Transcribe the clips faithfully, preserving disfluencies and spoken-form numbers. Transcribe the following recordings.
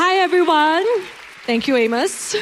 Hi, everyone. Thank you, Amos.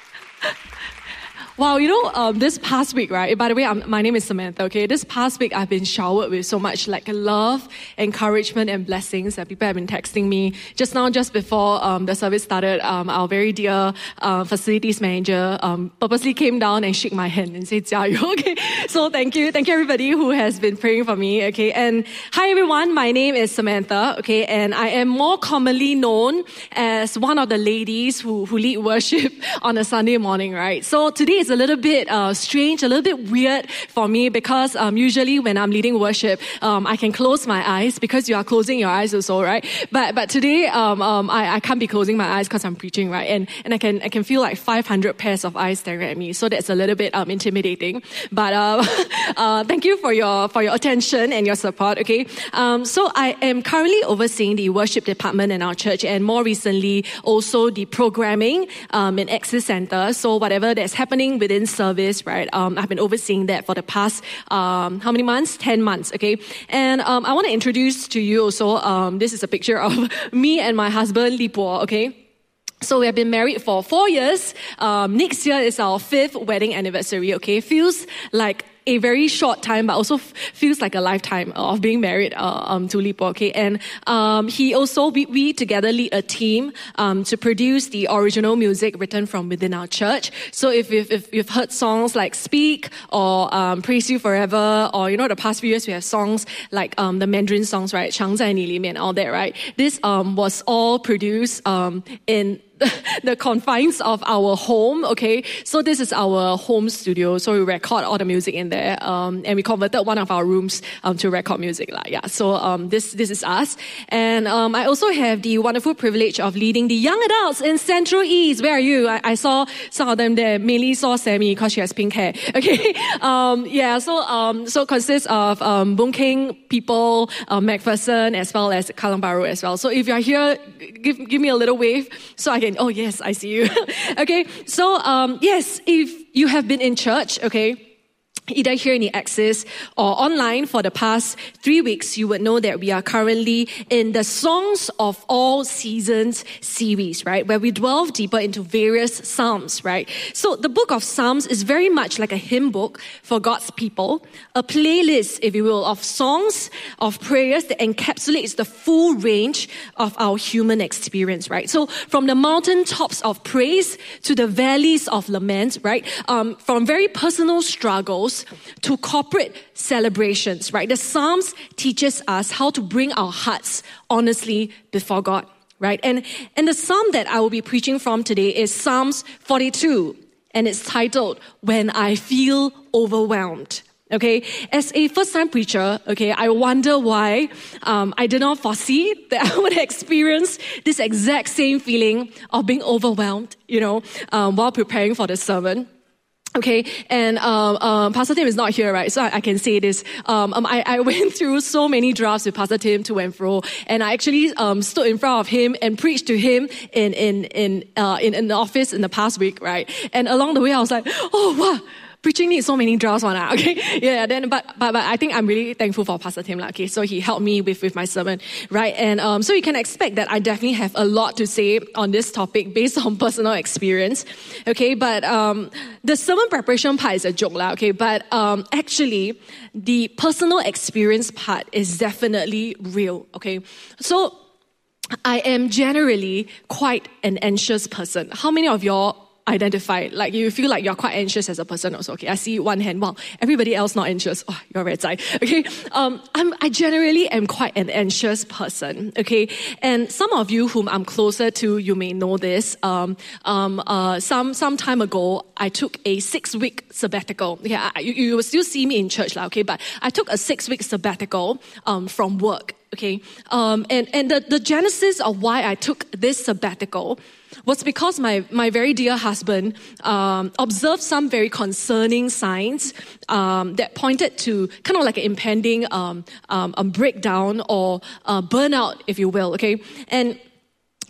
Wow, you know, um, this past week, right? By the way, I'm, my name is Samantha, okay? This past week, I've been showered with so much like love, encouragement, and blessings that people have been texting me. Just now, just before um, the service started, um, our very dear uh, facilities manager um, purposely came down and shook my hand and said, "Jia, you okay?" So thank you. Thank you, everybody who has been praying for me, okay? And hi, everyone. My name is Samantha, okay? And I am more commonly known as one of the ladies who, who lead worship on a Sunday morning, right? So today is a little bit uh, strange, a little bit weird for me because um, usually when I'm leading worship, um, I can close my eyes because you are closing your eyes also, right? But but today um, um, I, I can't be closing my eyes because I'm preaching, right? And and I can I can feel like five hundred pairs of eyes staring at me, so that's a little bit um, intimidating. But uh, uh, thank you for your for your attention and your support. Okay, um, so I am currently overseeing the worship department in our church, and more recently also the programming um, in Access Center. So whatever that's happening within service, right? Um, I've been overseeing that for the past, um, how many months? ten months, okay? And um, I want to introduce to you also, um, this is a picture of me and my husband, Li Po, okay? So we have been married for four years. Um, next year is our fifth wedding anniversary, okay? Feels like a very short time, but also f- feels like a lifetime of being married uh, um, to Li Po, okay? And um, he also, we, we together lead a team um, to produce the original music written from within our church. So if, if, if you've heard songs like Speak or um, Praise You Forever, or, you know, the past few years we have songs like um, the Mandarin songs, right? 常在你里面, all that, right? This um, was all produced um, in the confines of our home, okay? So this is our home studio. So we record all the music in there. Um, and we converted one of our rooms um, to record music. Like, yeah. So um, this this is us. And um, I also have the wonderful privilege of leading the young adults in Central East. Where are you? I, I saw some of them there. Mainly saw Sammy because she has pink hair. Okay. Um, yeah, so um, so consists of um, Boon Keng people, uh, MacPherson, as well as Kallang Bahru as well. So if you're here, give give me a little wave so I can. Oh, yes, I see you. Okay, so, um, yes, if you have been in church, okay, either here in the Axis or online for the past three weeks, you would know that we are currently in the Songs of All Seasons series, right? Where we delve deeper into various Psalms, right? So the book of Psalms is very much like a hymn book for God's people, a playlist, if you will, of songs, of prayers that encapsulates the full range of our human experience, right? So from the mountaintops of praise to the valleys of lament, right? Um, from very personal struggles to corporate celebrations, right? The Psalms teaches us how to bring our hearts honestly before God, right? And, and the Psalm that I will be preaching from today is Psalms forty-two, and it's titled, When I Feel Overwhelmed. Okay, as a first-time preacher, okay, I wonder why um, I did not foresee that I would experience this exact same feeling of being overwhelmed, you know, um, while preparing for the sermon. Okay, and um, um, Pastor Tim is not here, right? So I, I can say this. Um, um, I, I went through so many drafts with Pastor Tim to and fro, and I actually um, stood in front of him and preached to him in in in uh, in, in the office in the past week, right? And along the way, I was like, oh wow. Preaching needs so many drafts, one, okay? Yeah, then, but, but, but I think I'm really thankful for Pastor Tim, okay? So he helped me with, with my sermon, right? And, um, so you can expect that I definitely have a lot to say on this topic based on personal experience, okay? But, um, the sermon preparation part is a joke, okay? But, um, actually, the personal experience part is definitely real, okay? So, I am generally quite an anxious person. How many of y'all identify, like you feel like you're quite anxious as a person also, okay? I see one hand, wow, everybody else not anxious. Oh, you're very tight, okay? Um, I'm, I generally am quite an anxious person, okay? And some of you whom I'm closer to, you may know this. Um, um, uh, some, some time ago, I took a six-week sabbatical. Yeah, I, you, you will still see me in church, okay? But I took a six-week sabbatical um, from work, okay? Um, and, and the, the genesis of why I took this sabbatical was because my, my very dear husband um, observed some very concerning signs um, that pointed to kind of like an impending um, um, um, breakdown or uh, burnout, if you will, okay? And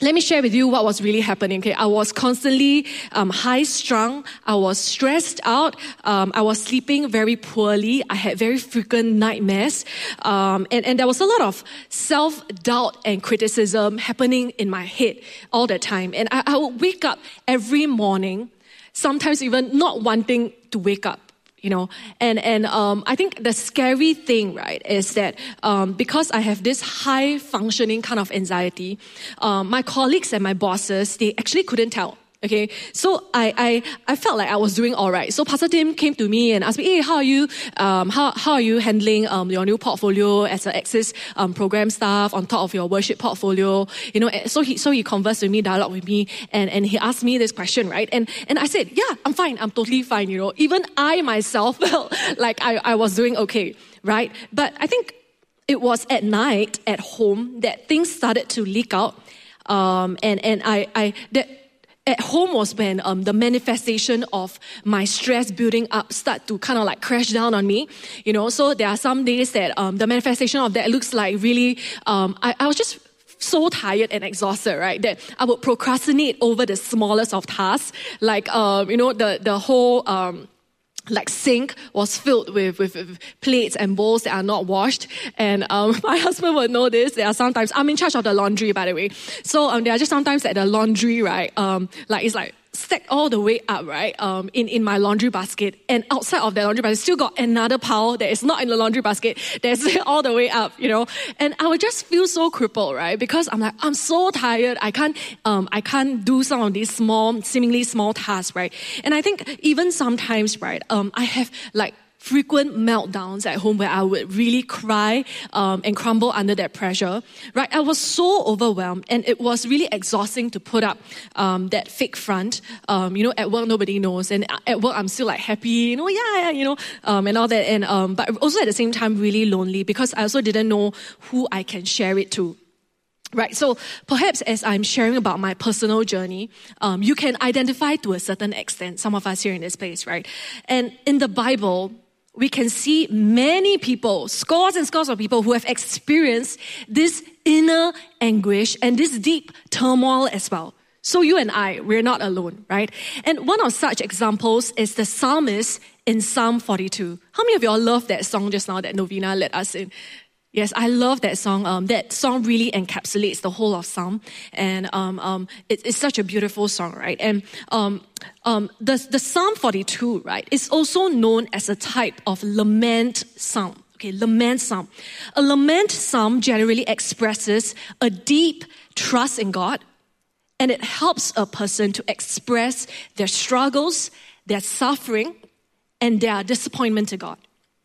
let me share with you what was really happening. Okay, I was constantly um, high-strung. I was stressed out. Um, I was sleeping very poorly. I had very frequent nightmares, um, and and there was a lot of self-doubt and criticism happening in my head all the time. And I, I would wake up every morning, sometimes even not wanting to wake up. You know, and, and, um, I think the scary thing, right, is that, um, because I have this high functioning kind of anxiety, um, my colleagues and my bosses, they actually couldn't tell. Okay, so I, I, I felt like I was doing all right. So Pastor Tim came to me and asked me, hey, how are you, um, how, how are you handling, um, your new portfolio as an Access, um, program staff on top of your worship portfolio? You know, so he, so he conversed with me, dialogue with me, and, and he asked me this question, right? And, and I said, yeah, I'm fine. I'm totally fine. You know, even I myself felt like I, I was doing okay, right? But I think it was at night at home that things started to leak out. Um, and, and I, I, that, At home was when um, the manifestation of my stress building up start to kind of like crash down on me, you know. So there are some days that um, the manifestation of that looks like really, um, I, I was just so tired and exhausted, right? That I would procrastinate over the smallest of tasks, like um, you know the the whole. Um, like sink was filled with, with, with plates and bowls that are not washed. And um, my husband would know this. There are sometimes, I'm in charge of the laundry, by the way. So um, there are just sometimes that the laundry, right, um, like it's like stacked all the way up, right, um, in, in my laundry basket. And outside of that laundry basket, still got another pile that is not in the laundry basket that's all the way up, you know. And I would just feel so crippled, right, because I'm like, I'm so tired. I can't, um, I can't do some of these small, seemingly small tasks, right. And I think even sometimes, right, um, I have like frequent meltdowns at home where I would really cry um, and crumble under that pressure, right? I was so overwhelmed, and it was really exhausting to put up um, that fake front. Um, you know, at work nobody knows, and at work I'm still like happy, you know, yeah, yeah you know, um, and all that. And um, but also at the same time really lonely because I also didn't know who I can share it to. Right, so perhaps as I'm sharing about my personal journey, um, you can identify to a certain extent, some of us here in this place, right? And in the Bible, we can see many people, scores and scores of people who have experienced this inner anguish and this deep turmoil as well. So you and I, we're not alone, right? And one of such examples is the psalmist in Psalm forty-two. How many of y'all love that song just now that Novena led us in? Yes, I love that song. Um, that song really encapsulates the whole of Psalm, and um, um, it, it's such a beautiful song, right? And um, um, the the Psalm forty-two, right, is also known as a type of lament psalm. Okay, lament psalm. A lament psalm generally expresses a deep trust in God, and it helps a person to express their struggles, their suffering, and their disappointment to God.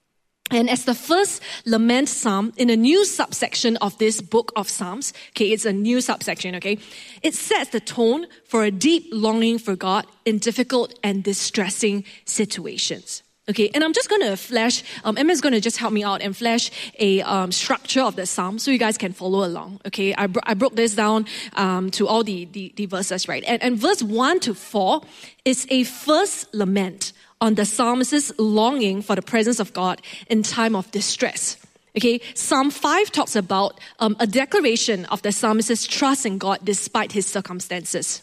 And as the first lament psalm in a new subsection of this book of Psalms, okay, it's a new subsection, okay, it sets the tone for a deep longing for God in difficult and distressing situations. Okay, and I'm just going to flash, um, Emma's going to just help me out and flash a um, structure of the psalm so you guys can follow along. Okay, I, bro- I broke this down um, to all the, the, the verses, right? And, and verse one to four is a first lament on the psalmist's longing for the presence of God in time of distress. Okay, Psalm five talks about um, a declaration of the psalmist's trust in God despite his circumstances.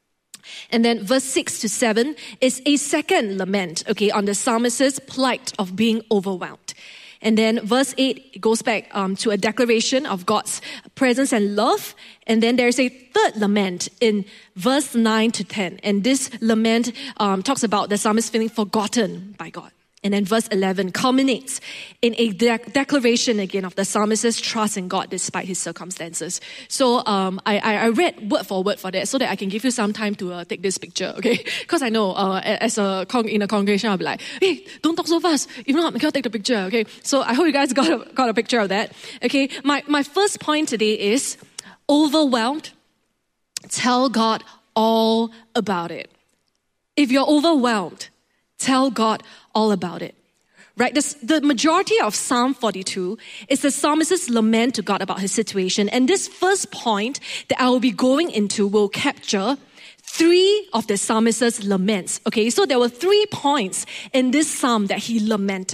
And then verse six to seven is a second lament, okay, on the psalmist's plight of being overwhelmed. And then verse eight goes back um, to a declaration of God's presence and love. And then there's a third lament in verse nine to ten. And this lament um, talks about the psalmist feeling forgotten by God. And then verse eleven culminates in a de- declaration again of the psalmist's trust in God despite his circumstances. So um, I, I read word for word for that so that I can give you some time to uh, take this picture, okay? Because I know uh, as a con- in a congregation, I'll be like, hey, don't talk so fast. If not, I can't take the picture, okay? So I hope you guys got a, got a picture of that, okay? My, my first point today is overwhelmed. Tell God all about it. If you're overwhelmed, tell God all about it, right? This, the majority of Psalm forty-two is the psalmist's lament to God about his situation. And this first point that I will be going into will capture three of the psalmist's laments. Okay, so there were three points in this psalm that he lamented.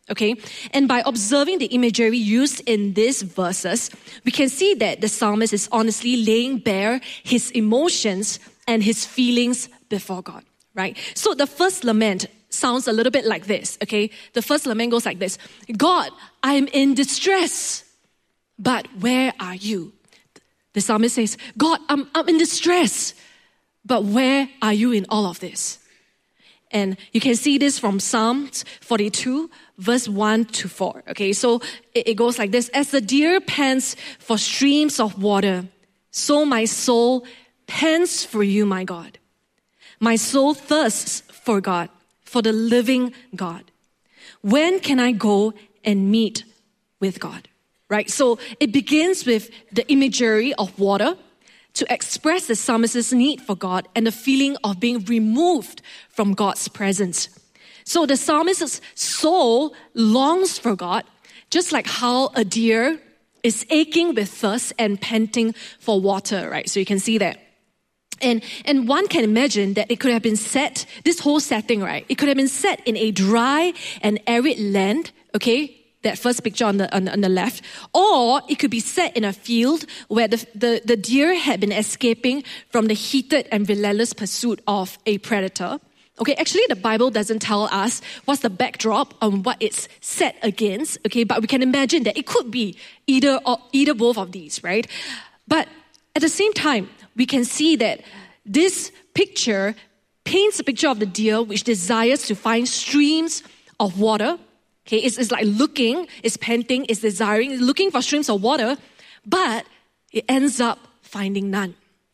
Okay, and by observing the imagery used in these verses, we can see that the psalmist is honestly laying bare his emotions and his feelings before God, right? So the first lament sounds a little bit like this, okay? The first lament goes like this: God, I'm in distress, but where are you? The psalmist says, God, I'm, I'm in distress, but where are you in all of this? And you can see this from Psalms forty-two, verse one to four. Okay, so it, it goes like this: as the deer pants for streams of water, so my soul pants for you, my God. My soul thirsts for God, for the living God. When can I go and meet with God? Right? So it begins with the imagery of water to express the psalmist's need for God and the feeling of being removed from God's presence. So the psalmist's soul longs for God, just like how a deer is aching with thirst and panting for water, right? So you can see that. And, and one can imagine that it could have been set, this whole setting, right? It could have been set in a dry and arid land, okay? That first picture on the, on, on the left. Or it could be set in a field where the, the, the deer had been escaping from the heated and relentless pursuit of a predator. Okay, actually the Bible doesn't tell us what's the backdrop on what it's set against, okay, but we can imagine that it could be either or either both of these, right? But at the same time, we can see that this picture paints a picture of the deer which desires to find streams of water. Okay, it's, it's like looking, it's panting, it's desiring, it's looking for streams of water, but it ends up finding none.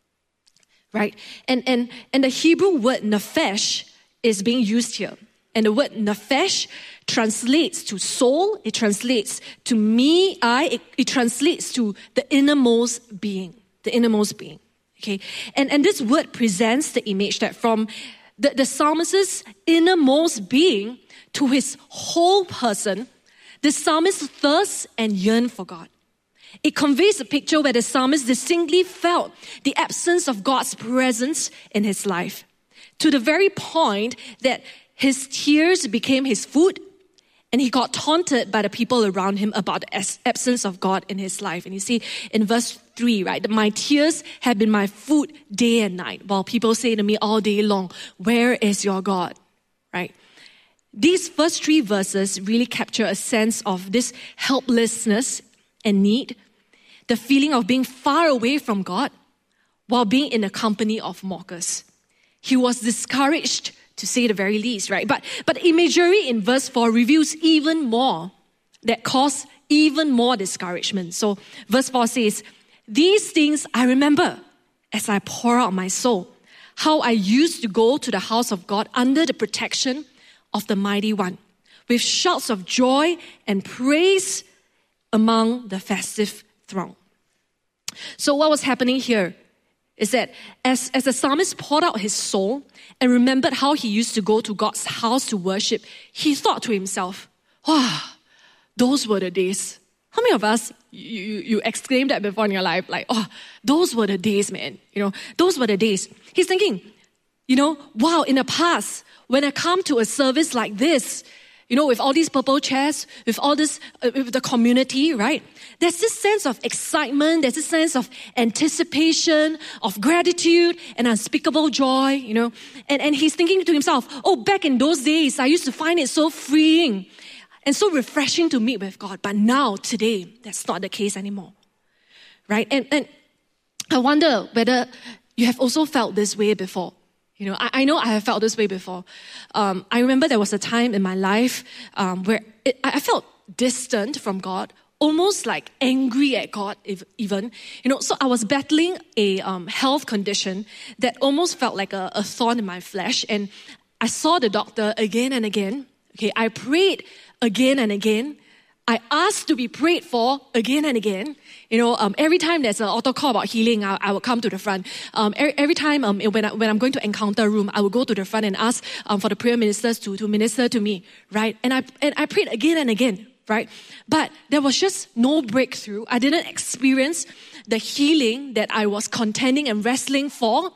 Right? And and and the Hebrew word nephesh is being used here. And the word nephesh translates to soul, it translates to me, I, it, it translates to the innermost being. The innermost being. Okay? And, and this word presents the image that from the, the psalmist's innermost being to his whole person, the psalmist thirsts and yearns for God. It conveys a picture where the psalmist distinctly felt the absence of God's presence in his life, to the very point that his tears became his food, and he got taunted by the people around him about the absence of God in his life. And you see in verse three, right, that my tears have been my food day and night, while people say to me all day long, where is your God? Right? These first three verses really capture a sense of this helplessness and need, the feeling of being far away from God while being in the company of mockers. He was discouraged, to say the very least, right? But, but imagery in verse four reveals even more that cause even more discouragement. So verse four says, these things I remember as I pour out my soul, how I used to go to the house of God under the protection of the Mighty One, with shouts of joy and praise among the festive throng. So what was happening here is that as, as the psalmist poured out his soul and remembered how he used to go to God's house to worship, he thought to himself, wow, those were the days. How many of us, you, you, you exclaimed that before in your life, like, oh, those were the days, man. You know, those were the days. He's thinking, you know, wow, in the past, when I come to a service like this, you know, with all these purple chairs, with all this, uh, with the community, right? There's this sense of excitement, there's this sense of anticipation, of gratitude and unspeakable joy, you know. And, and he's thinking to himself, oh, back in those days, I used to find it so freeing and so refreshing to meet with God. But now, today, that's not the case anymore, right? And, and I wonder whether you have also felt this way before. You know, I, I know I have felt this way before. Um, I remember there was a time in my life um, where it, I felt distant from God, almost like angry at God if, even. You know, so I was battling a um, health condition that almost felt like a, a thorn in my flesh. And I saw the doctor again and again. Okay, I prayed again and again. I asked to be prayed for again and again. You know, um, every time there's an altar call about healing, I, I will come to the front. Um, every, every time um, when, I, when I'm going to encounter room, I will go to the front and ask um, for the prayer ministers to, to minister to me, right? And I and I prayed again and again, right? But there was just no breakthrough. I didn't experience the healing that I was contending and wrestling for,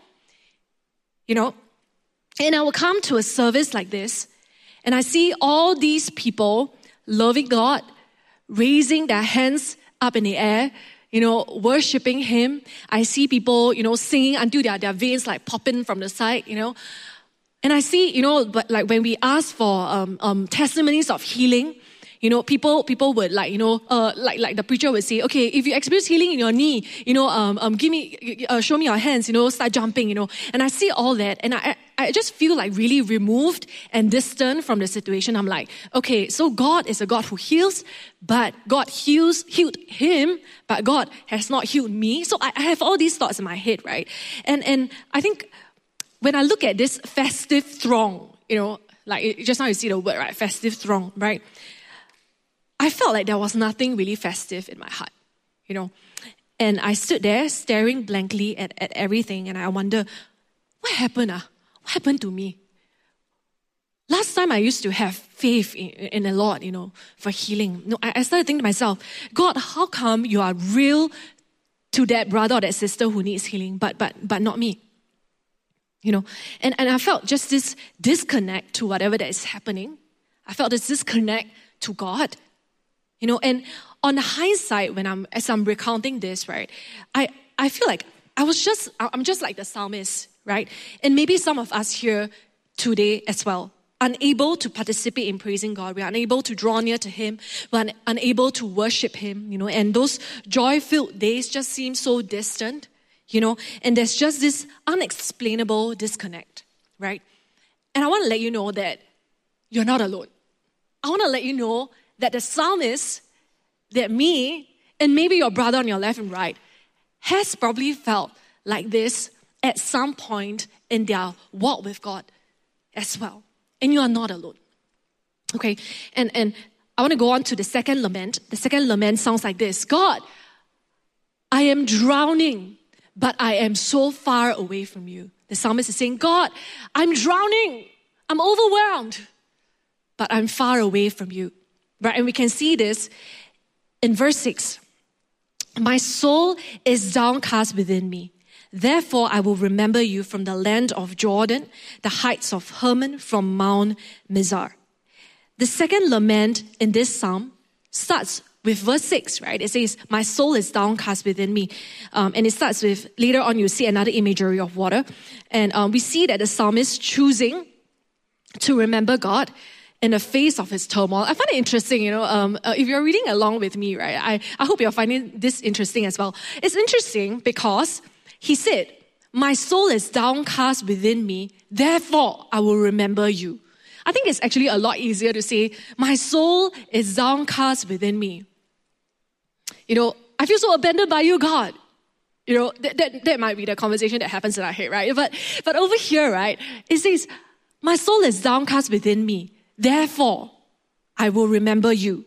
you know. And I will come to a service like this, and I see all these people loving God, raising their hands up in the air, you know, worshiping Him. I see people, you know, singing until their, their veins like popping from the side, you know. And I see, you know, but like when we ask for um, um, testimonies of healing, you know, people people would like, you know, uh, like like the preacher would say, okay, if you experience healing in your knee, you know, um, um, give me, uh, show me your hands, you know, start jumping, you know. And I see all that, and I I just feel like really removed and distant from the situation. I'm like, okay, so God is a God who heals, but God heals healed him, but God has not healed me. So I, I have all these thoughts in my head, right? And and I think when I look at this festive throng, you know, like just now you see the word, right? Festive throng, right? I felt like there was nothing really festive in my heart, you know. And I stood there staring blankly at, at everything, and I wonder, what happened? Ah? What happened to me? Last time I used to have faith in, in the Lord, you know, for healing. No, I, I started thinking to myself, God, how come you are real to that brother or that sister who needs healing, but but but not me? You know, and, and I felt just this disconnect to whatever that is happening. I felt this disconnect to God. You know, and on hindsight, when I'm as I'm recounting this, right, I, I feel like I was just I'm just like the psalmist, right? And maybe some of us here today as well, unable to participate in praising God. We're unable to draw near to Him. We're un- unable to worship Him, you know, and those joy-filled days just seem so distant, you know, and there's just this unexplainable disconnect, right? And I want to let you know that you're not alone. I want to let you know that the psalmist, that me, and maybe your brother on your left and right, has probably felt like this at some point in their walk with God as well. And you are not alone. Okay, and, and I want to go on to the second lament. The second lament sounds like this. God, I am drowning, but I am so far away from you. The psalmist is saying, God, I'm drowning. I'm overwhelmed, but I'm far away from you. Right? And we can see this in verse six. My soul is downcast within me. Therefore, I will remember you from the land of Jordan, the heights of Hermon, from Mount Mizar. The second lament in this psalm starts with verse six, right? It says, my soul is downcast within me. Um, and it starts with, later on you see another imagery of water. And um, we see that the psalmist choosing to remember God in the face of his turmoil. I find it interesting, you know, um, uh, if you're reading along with me, right, I, I hope you're finding this interesting as well. It's interesting because he said, my soul is downcast within me, therefore I will remember you. I think it's actually a lot easier to say, my soul is downcast within me. You know, I feel so abandoned by you, God. You know, that, that, that might be the conversation that happens in our head, right? But, but over here, right, it says, my soul is downcast within me. Therefore, I will remember you.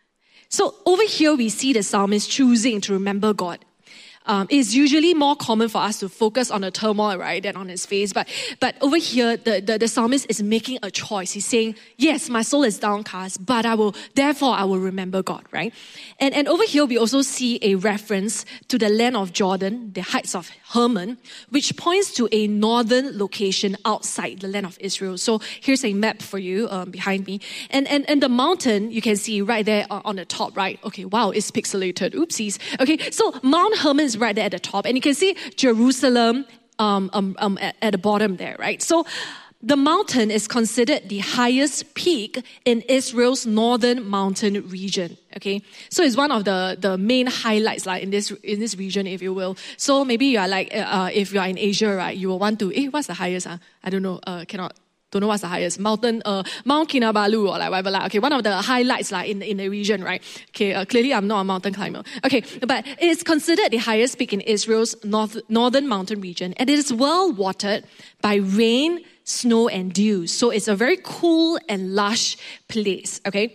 So over here, we see the psalmist choosing to remember God. Um, it's usually more common for us to focus on the turmoil, right, than on his face. But but over here, the, the, the psalmist is making a choice. He's saying, yes, my soul is downcast, but I will, therefore I will remember God, right? And, and over here, we also see a reference to the land of Jordan, the heights of Hermon, which points to a northern location outside the land of Israel. So here's a map for you um, behind me. And, and, and the mountain, you can see right there on the top, right? Okay, wow, it's pixelated. Oopsies. Okay, so Mount Hermon is right there at the top, and you can see Jerusalem um, um, um, at, at the bottom there, right? So the mountain is considered the highest peak in Israel's northern mountain region. Okay, so it's one of the, the main highlights, like in this in this region, if you will. So maybe you are like, uh, if you are in Asia, right? You will want to, eh, what's the highest? Uh? I don't know. Uh, cannot. Don't know what's the highest mountain, uh, Mount Kinabalu or like whatever. Like, okay, one of the highlights like in in the region, right? Okay, uh, clearly I'm not a mountain climber. Okay, but it's considered the highest peak in Israel's north, northern mountain region, and it is well watered by rain, snow, and dew. So it's a very cool and lush place. Okay.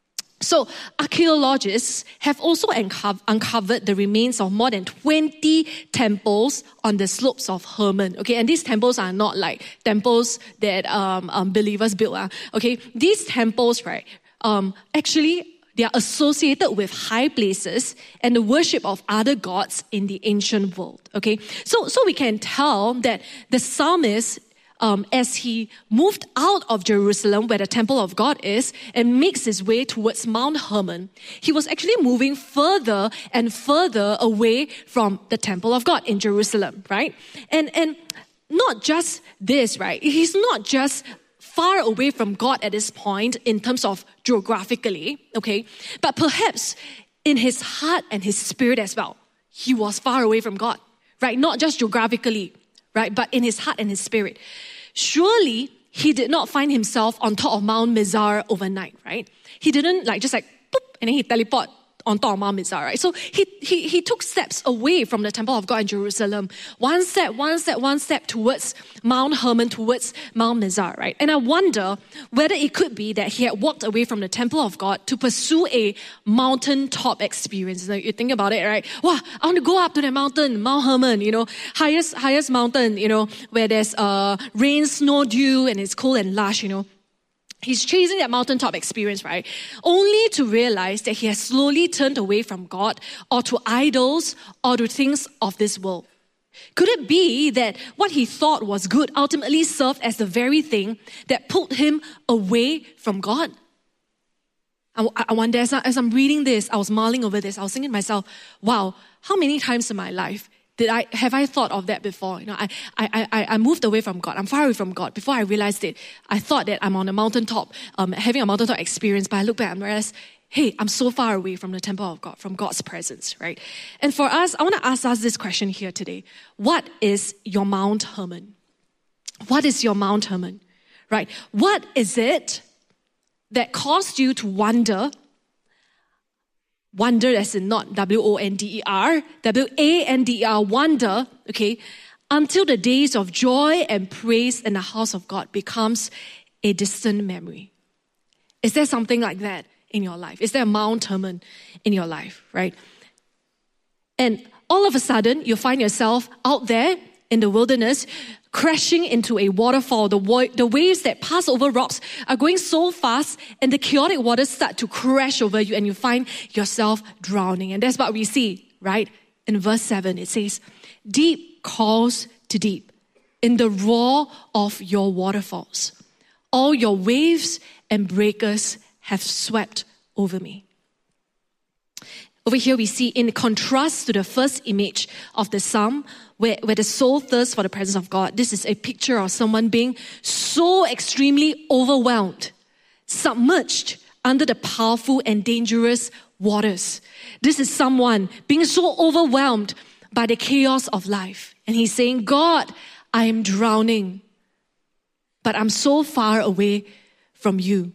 So archaeologists have also unco- uncovered the remains of more than twenty temples on the slopes of Hermon. Okay, and these temples are not like temples that um, um, believers built. Uh. Okay, these temples, right, um, actually they are associated with high places and the worship of other gods in the ancient world. Okay, so so we can tell that the psalmist um, as he moved out of Jerusalem, where the temple of God is, and makes his way towards Mount Hermon, he was actually moving further and further away from the temple of God in Jerusalem, right? And, and not just this, right? He's not just far away from God at this point in terms of geographically, okay? But perhaps in his heart and his spirit as well, he was far away from God, right? Not just geographically, right? But in his heart and his spirit. Surely, he did not find himself on top of Mount Mizar overnight, right? He didn't like just like, boop, and then he teleport on top of Mount Mizar, right? So he, he, he took steps away from the temple of God in Jerusalem. One step, one step, one step towards Mount Hermon, towards Mount Mizar, right? And I wonder whether it could be that he had walked away from the temple of God to pursue a mountaintop experience. Now, you think about it, right? Wow, I want to go up to the mountain, Mount Hermon, you know, highest, highest mountain, you know, where there's uh, rain, snow, dew, and it's cool and lush, you know. He's chasing that mountaintop experience, right? Only to realize that he has slowly turned away from God or to idols or to things of this world. Could it be that what he thought was good ultimately served as the very thing that pulled him away from God? I, I wonder, as, I, as I'm reading this, I was mulling over this, I was thinking to myself, wow, how many times in my life Did I have I thought of that before? You know, I, I I I moved away from God. I'm far away from God. Before I realized it, I thought that I'm on a mountaintop, um, having a mountaintop experience. But I look back and realize, hey, I'm so far away from the temple of God, from God's presence, right? And for us, I want to ask us this question here today: what is your Mount Hermon? What is your Mount Hermon, right? What is it that caused you to wonder? Wonder as in not W O N D E R, W A N D E R, wonder, okay, until the days of joy and praise in the house of God becomes a distant memory. Is there something like that in your life? Is there a Mount Hermon in your life, right? And all of a sudden, you find yourself out there in the wilderness, crashing into a waterfall. The, wa- the waves that pass over rocks are going so fast, and the chaotic waters start to crash over you, and you find yourself drowning. And that's what we see, right? In verse seven, it says, deep calls to deep in the roar of your waterfalls. All your waves and breakers have swept over me. Over here we see, in contrast to the first image of the psalm, where, where the soul thirsts for the presence of God, this is a picture of someone being so extremely overwhelmed, submerged under the powerful and dangerous waters. This is someone being so overwhelmed by the chaos of life. And he's saying, God, I am drowning, but I'm so far away from you.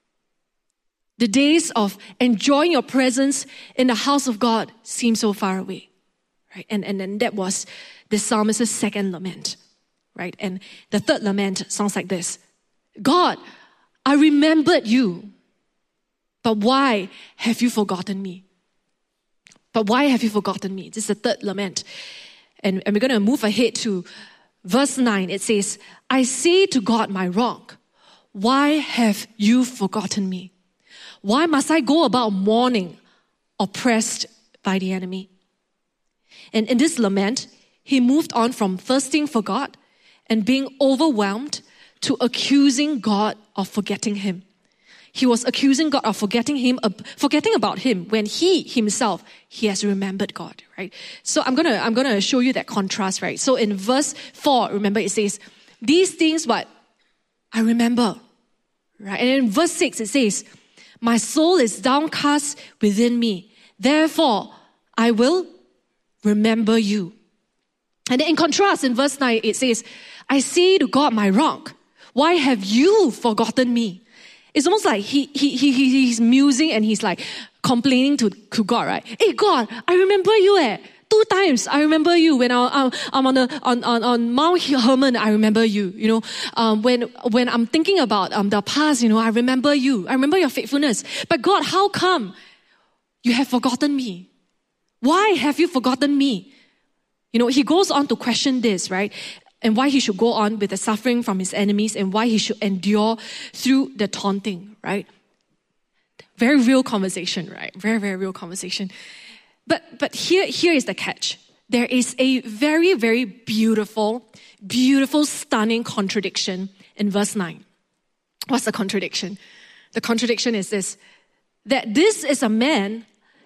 The days of enjoying your presence in the house of God seem so far away, right? And, and, and that was the psalmist's second lament, right? And the third lament sounds like this. God, I remembered you, but why have you forgotten me? But why have you forgotten me? This is the third lament. And, and we're going to move ahead to verse nine. It says, I say to God, my rock, why have you forgotten me? Why must I go about mourning, oppressed by the enemy? And in this lament, he moved on from thirsting for God and being overwhelmed to accusing God of forgetting him. He was accusing God of forgetting him, forgetting about him when he himself, he has remembered God, right? So I'm gonna, I'm gonna show you that contrast, right? So in verse four, remember it says, these things what I remember, right? And in verse six it says, my soul is downcast within me. Therefore, I will remember you. And then in contrast, in verse nine, it says, I say to God, my rock, why have you forgotten me? It's almost like he, he, he, he's musing and he's like complaining to, to God, right? Hey, God, I remember you eh. Two times, I remember you. When I, I'm, I'm on, the, on, on, on Mount Hermon, I remember you. You know, um, when, when I'm thinking about um, the past, you know, I remember you. I remember your faithfulness. But God, how come you have forgotten me? Why have you forgotten me? You know, he goes on to question this, right? And why he should go on with the suffering from his enemies and why he should endure through the taunting, right? Very real conversation, right? Very, very real conversation. But but here, here is the catch. there is a very, very beautiful, beautiful, stunning contradiction in verse nine. What's the contradiction? The contradiction is this, that this is a man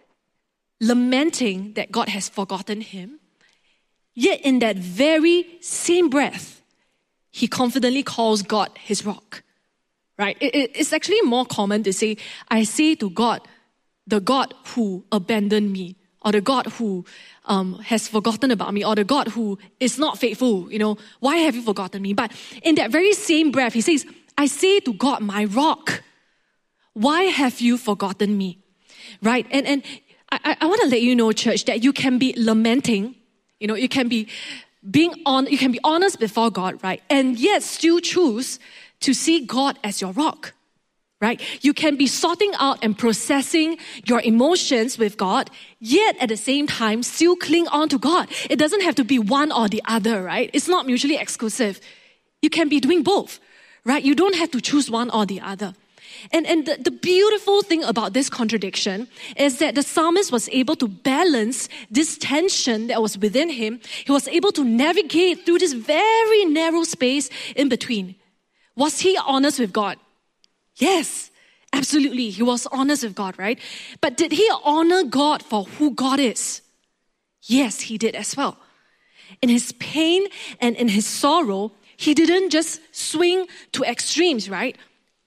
lamenting that God has forgotten him, yet in that very same breath, he confidently calls God his rock, right? It, it, it's actually more common to say, I say to God, the God who abandoned me, or the God who um, has forgotten about me, or the God who is not faithful, you know, why have you forgotten me? But in that very same breath, he says, I say to God, my rock, why have you forgotten me? Right? And, and I, I want to let you know, church, that you can be lamenting, you know, you can be being on, you can be honest before God, right? And yet still choose to see God as your rock, right? You can be sorting out and processing your emotions with God, yet at the same time still cling on to God. It doesn't have to be one or the other, right? It's not mutually exclusive. You can be doing both, right? You don't have to choose one or the other. And, and the, the beautiful thing about this contradiction is that the psalmist was able to balance this tension that was within him. He was able to navigate through this very narrow space in between. Was he honest with God? Yes, absolutely. He was honest with God, right? But did he honor God for who God is? Yes, he did as well. In his pain and in his sorrow, he didn't just swing to extremes, right?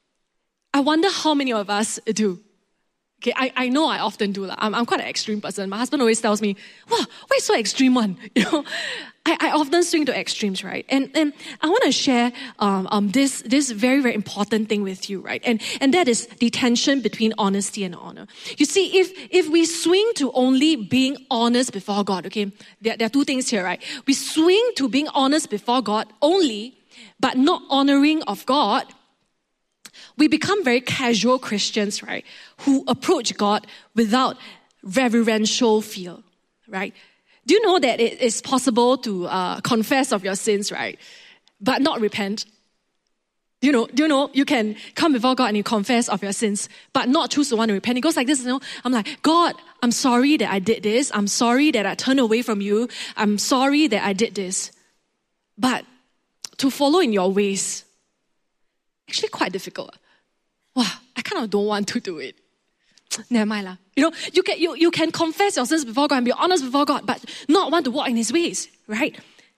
I wonder how many of us do. Okay, I, I know I often do. I'm, I'm quite an extreme person. My husband always tells me, wow, why so extreme one? You know, I, I often swing to extremes, right? And and I want to share um, um this this very, very important thing with you, right? And and that is the tension between honesty and honor. You see, if if we swing to only being honest before God, okay, there, there are two things here, right? We swing to being honest before God only, but not honoring of God, we become very casual Christians, right? Who approach God without reverential fear, right? Do you know that it is possible to uh, confess of your sins, right? But not repent? Do you know? Do you know you can come before God and you confess of your sins, but not choose to want to repent? It goes like this, you know. I'm like, God, I'm sorry that I did this. I'm sorry that I turned away from you. I'm sorry that I did this. But to follow in your ways, actually quite difficult. Wow, I kind of don't want to do it. Never mind lah. You know, you can you, you can confess your sins before God and be honest before God, but not want to walk in His ways, right?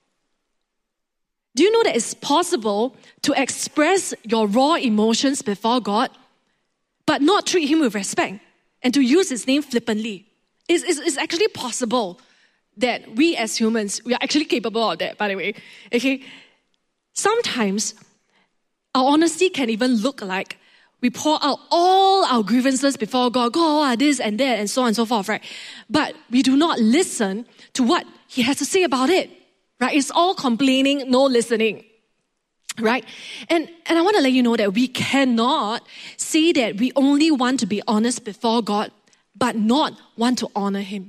Do you know that it's possible to express your raw emotions before God, but not treat Him with respect and to use His name flippantly? It's, it's, it's actually possible that we as humans, we are actually capable of that, by the way. Okay, sometimes our honesty can even look like we pour out all our grievances before God, God, this and that, and so on and so forth, right? But we do not listen to what He has to say about it, right? It's all complaining, no listening, right? And, and I want to let you know that we cannot say that we only want to be honest before God, but not want to honor Him.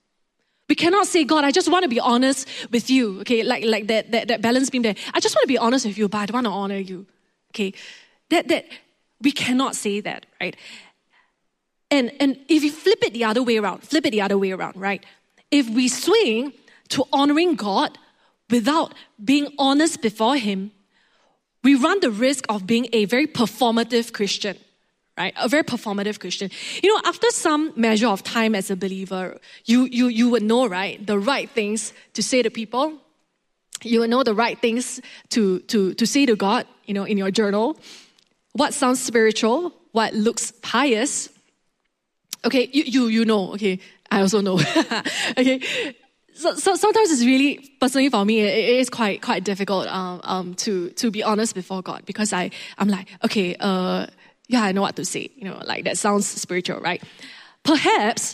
We cannot say, God, I just want to be honest with you, okay? Like, like that, that, that balance beam there. I just want to be honest with you, but I don't want to honor you, okay? That, that, We cannot say that, right? And, and if you flip it the other way around, flip it the other way around, right? If we swing to honoring God without being honest before Him, we run the risk of being a very performative Christian, right? A very performative Christian. You know, after some measure of time as a believer, you, you, you would know, right, the right things to say to people. You would know the right things to, to, to say to God, you know, in your journal. What sounds spiritual, what looks pious. Okay, you you you know, okay, I also know. Okay, so, so sometimes it's really, personally for me, it, it is quite quite difficult um, um, to, to be honest before God, because I, I'm like, okay, uh, yeah, I know what to say, you know, like that sounds spiritual, right? Perhaps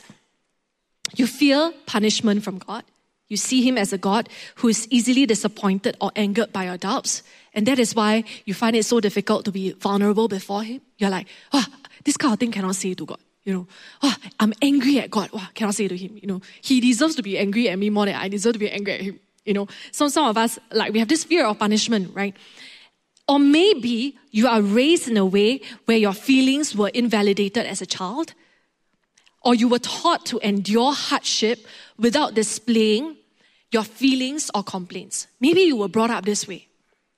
you fear punishment from God. You see Him as a God who is easily disappointed or angered by your doubts. And that is why you find it so difficult to be vulnerable before Him. You're like, oh, this kind of thing cannot say to God. You know, oh, I'm angry at God. Oh, cannot say to Him. You know, He deserves to be angry at me more than I deserve to be angry at Him. You know, so some of us, like, we have this fear of punishment, right? Or maybe you are raised in a way where your feelings were invalidated as a child, or you were taught to endure hardship without displaying your feelings or complaints. Maybe you were brought up this way.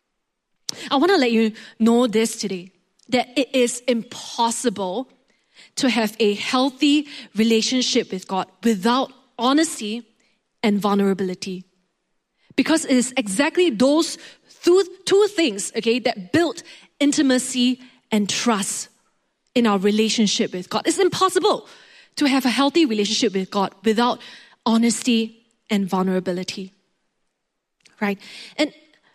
I want to let you know this today, that it is impossible to have a healthy relationship with God without honesty and vulnerability. Because it is exactly those two, two things, okay, that build intimacy and trust in our relationship with God. It's impossible to have a healthy relationship with God without honesty and vulnerability. Right? And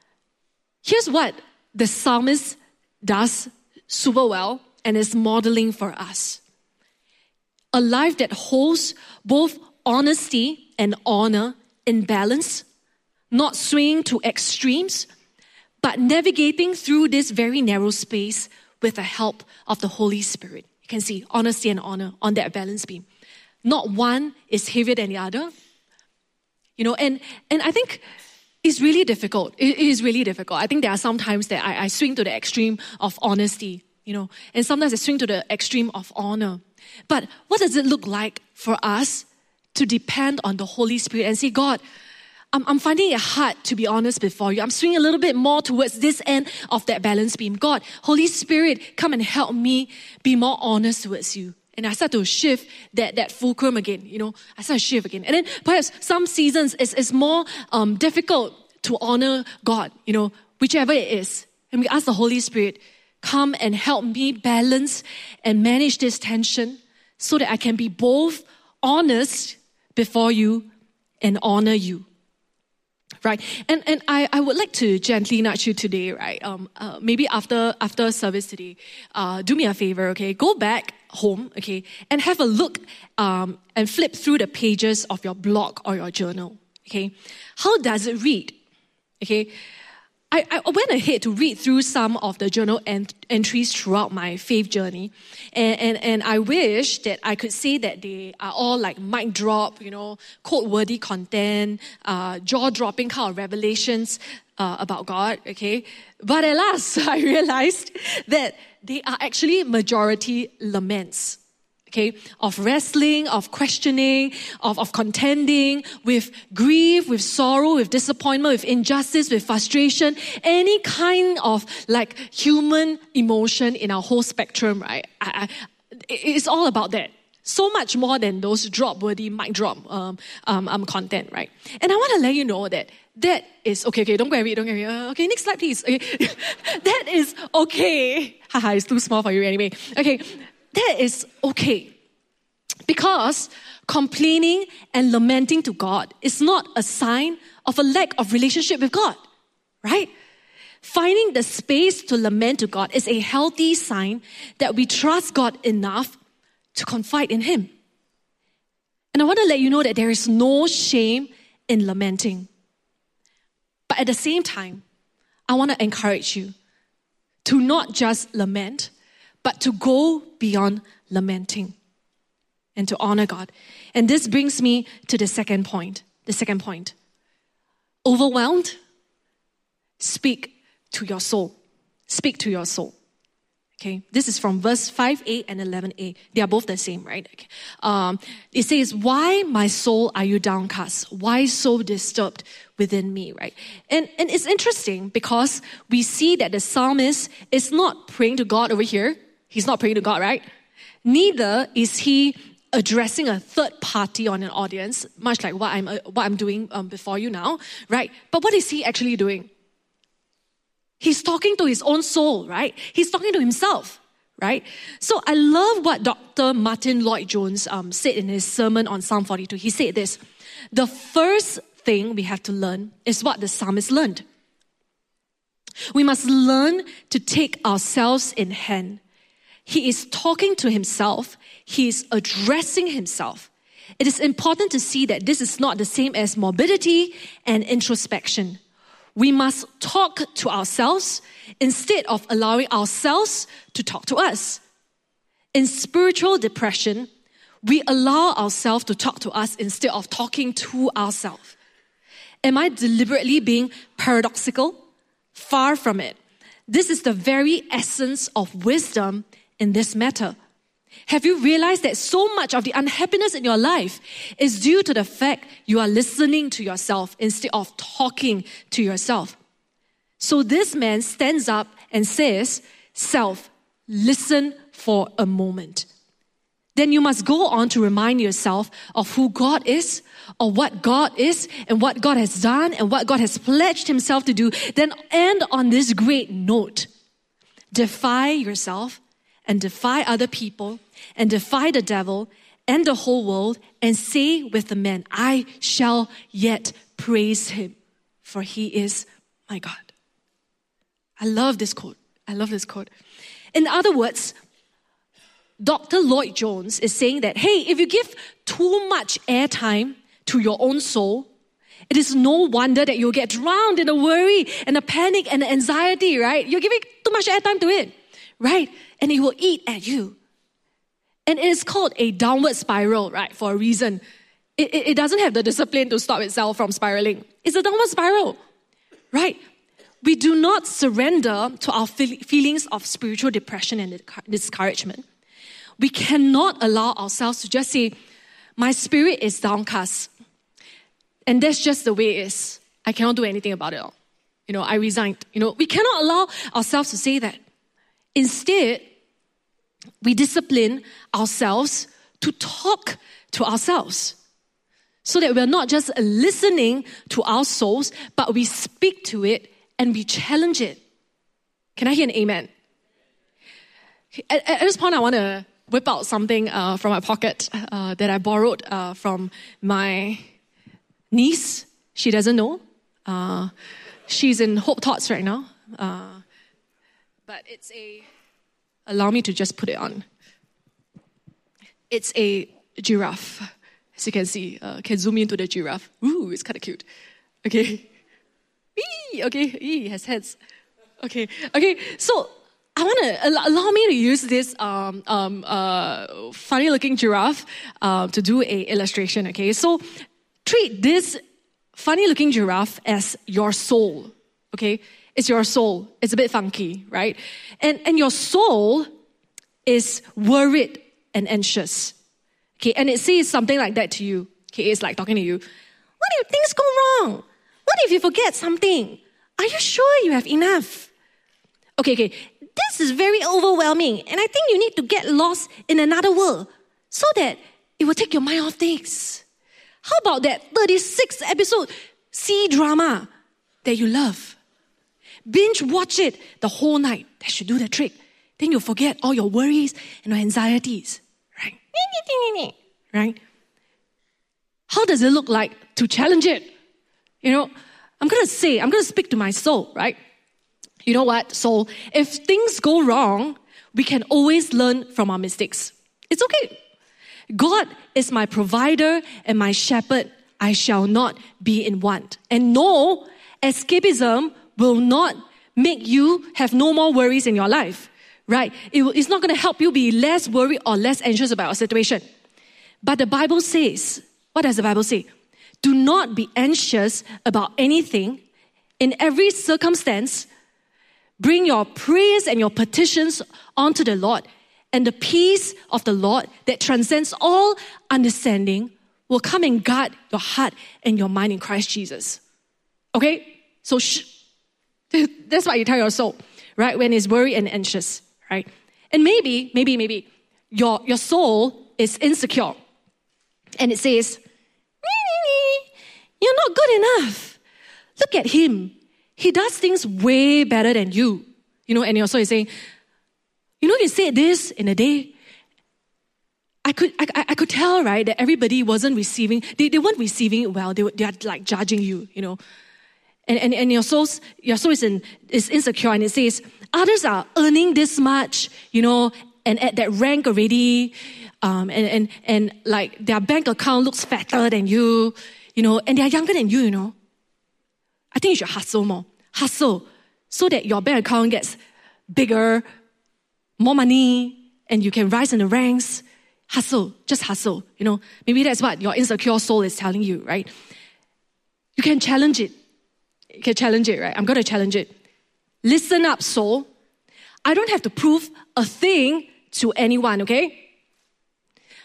here's what the psalmist does super well and is modeling for us. A life that holds both honesty and honor in balance, not swinging to extremes, but navigating through this very narrow space with the help of the Holy Spirit. You can see honesty and honor on that balance beam. Not one is heavier than the other. You know, and, and I think it's really difficult. It is really difficult. I think there are some times that I, I swing to the extreme of honesty, you know, and sometimes I swing to the extreme of honor. But what does it look like for us to depend on the Holy Spirit and say, God, I'm, I'm finding it hard to be honest before you. I'm swinging a little bit more towards this end of that balance beam. God, Holy Spirit, come and help me be more honest towards you. And I start to shift that, that fulcrum again, you know, I start to shift again. And then perhaps some seasons it's, it's more um, difficult to honor God, you know, whichever it is. And we ask the Holy Spirit, come and help me balance and manage this tension so that I can be both honest before you and honor you. Right, and and I, I would like to gently nudge you today, right? Um, uh, maybe after after service today, uh, do me a favor, okay? Go back home, okay, and have a look um, and flip through the pages of your blog or your journal, okay? How does it read? Okay, I, I went ahead to read through some of the journal ent- entries throughout my faith journey, and, and and I wish that I could say that they are all like mic drop, you know, quote-worthy content, uh, jaw-dropping kind of revelations uh, about God, okay? But at last, I realized that they are actually majority laments. Okay, of wrestling, of questioning, of, of contending with grief, with sorrow, with disappointment, with injustice, with frustration, any kind of like human emotion in our whole spectrum, right? I, I, it's all about that. So much more than those drop-worthy, mic drop um, um, um, content, right? And I want to let you know that that is, okay, okay, don't go and read, don't go and read. Uh, okay, next slide, please. Okay. That is okay. Haha, it's too small for you anyway. Okay. That is okay. Because complaining and lamenting to God is not a sign of a lack of relationship with God, right? Finding the space to lament to God is a healthy sign that we trust God enough to confide in Him. And I want to let you know that there is no shame in lamenting. But at the same time, I want to encourage you to not just lament, but to go beyond lamenting and to honor God. And this brings me to the second point. The second point. Overwhelmed? Speak to your soul. Speak to your soul. Okay, this is from verse five a and eleven a. They are both the same, right? Okay. Um, it says, why, my soul, are you downcast? Why so disturbed within me, right? And, and it's interesting because we see that the psalmist is not praying to God over here. He's not praying to God, right? Neither is he addressing a third party on an audience, much like what I'm uh, what I'm doing um, before you now, right? But what is he actually doing? He's talking to his own soul, right? He's talking to himself, right? So I love what Doctor Martin Lloyd-Jones um, said in his sermon on Psalm forty-two. He said this: the first thing we have to learn is what the psalmist learned. We must learn to take ourselves in hand. He is talking to himself. He is addressing himself. It is important to see that this is not the same as morbidity and introspection. We must talk to ourselves instead of allowing ourselves to talk to us. In spiritual depression, we allow ourselves to talk to us instead of talking to ourselves. Am I deliberately being paradoxical? Far from it. This is the very essence of wisdom in this matter. Have you realized that so much of the unhappiness in your life is due to the fact you are listening to yourself instead of talking to yourself? So this man stands up and says, self, listen for a moment. Then you must go on to remind yourself of who God is, or what God is, and what God has done, and what God has pledged himself to do. Then end on this great note. Defy yourself, and defy other people, and defy the devil, and the whole world, and say with the man, I shall yet praise him, for he is my God. I love this quote. I love this quote. In other words, Doctor Lloyd Jones is saying that, hey, if you give too much airtime to your own soul, it is no wonder that you'll get drowned in the worry and the panic and the anxiety, right? You're giving too much airtime to it, right? And it will eat at you. And it is called a downward spiral, right, for a reason. It, it, it doesn't have the discipline to stop itself from spiraling. It's a downward spiral, right? We do not surrender to our feel- feelings of spiritual depression and discouragement. We cannot allow ourselves to just say, my spirit is downcast. And that's just the way it is. I cannot do anything about it all. You know, I resigned. You know, we cannot allow ourselves to say that. Instead, we discipline ourselves to talk to ourselves. So that we're not just listening to our souls, but we speak to it and we challenge it. Can I hear an amen? At, at this point, I want to whip out something uh, from my pocket uh, that I borrowed uh, from my niece. She doesn't know. Uh, she's in Hope Tots right now. Uh, but it's a... Allow me to just put it on. It's a giraffe. As you can see, uh, can zoom into the giraffe. Ooh, it's kind of cute. Okay. Eee, okay, Eee, it has heads. Okay, okay. So I want to allow me to use this um, um, uh, funny-looking giraffe uh, to do a illustration. Okay, so treat this funny-looking giraffe as your soul. Okay, it's your soul. It's a bit funky, right? And and your soul is worried and anxious. Okay, and it says something like that to you. Okay, it's like talking to you. What if things go wrong? What if you forget something? Are you sure you have enough? Okay, okay. This is very overwhelming, and I think you need to get lost in another world so that it will take your mind off things. How about that thirty-six episode C drama that you love? Binge watch it the whole night. That should do the trick. Then you'll forget all your worries and your anxieties. Right? Right? How does it look like to challenge it? You know, I'm going to say, I'm going to speak to my soul, right? You know what, soul? If things go wrong, we can always learn from our mistakes. It's okay. God is my provider and my shepherd. I shall not be in want. And no, escapism will not make you have no more worries in your life, right? It will, it's not going to help you be less worried or less anxious about a situation. But the Bible says, what does the Bible say? Do not be anxious about anything. In every circumstance, bring your prayers and your petitions onto the Lord, and the peace of the Lord that transcends all understanding will come and guard your heart and your mind in Christ Jesus. Okay? So sh- that's what you tell your soul, right? When it's worried and anxious, right? And maybe, maybe, maybe your, your soul is insecure. And it says, you're not good enough. Look at him. He does things way better than you. You know, and your soul is saying, you know, you said this in a day. I could I, I could tell, right, that everybody wasn't receiving, they, they weren't receiving it well. They were, they are like judging you, you know. And and, and your soul's your soul is in, is insecure, and it says, others are earning this much, you know, and at that rank already, um, and, and and like their bank account looks fatter than you, you know, and they are younger than you, you know. I think you should hustle more. Hustle so that your bank account gets bigger, more money, and you can rise in the ranks. Hustle, just hustle, you know. Maybe that's what your insecure soul is telling you, right? You can challenge it. You can challenge it, right? I'm going to challenge it. Listen up, soul. I don't have to prove a thing to anyone, okay?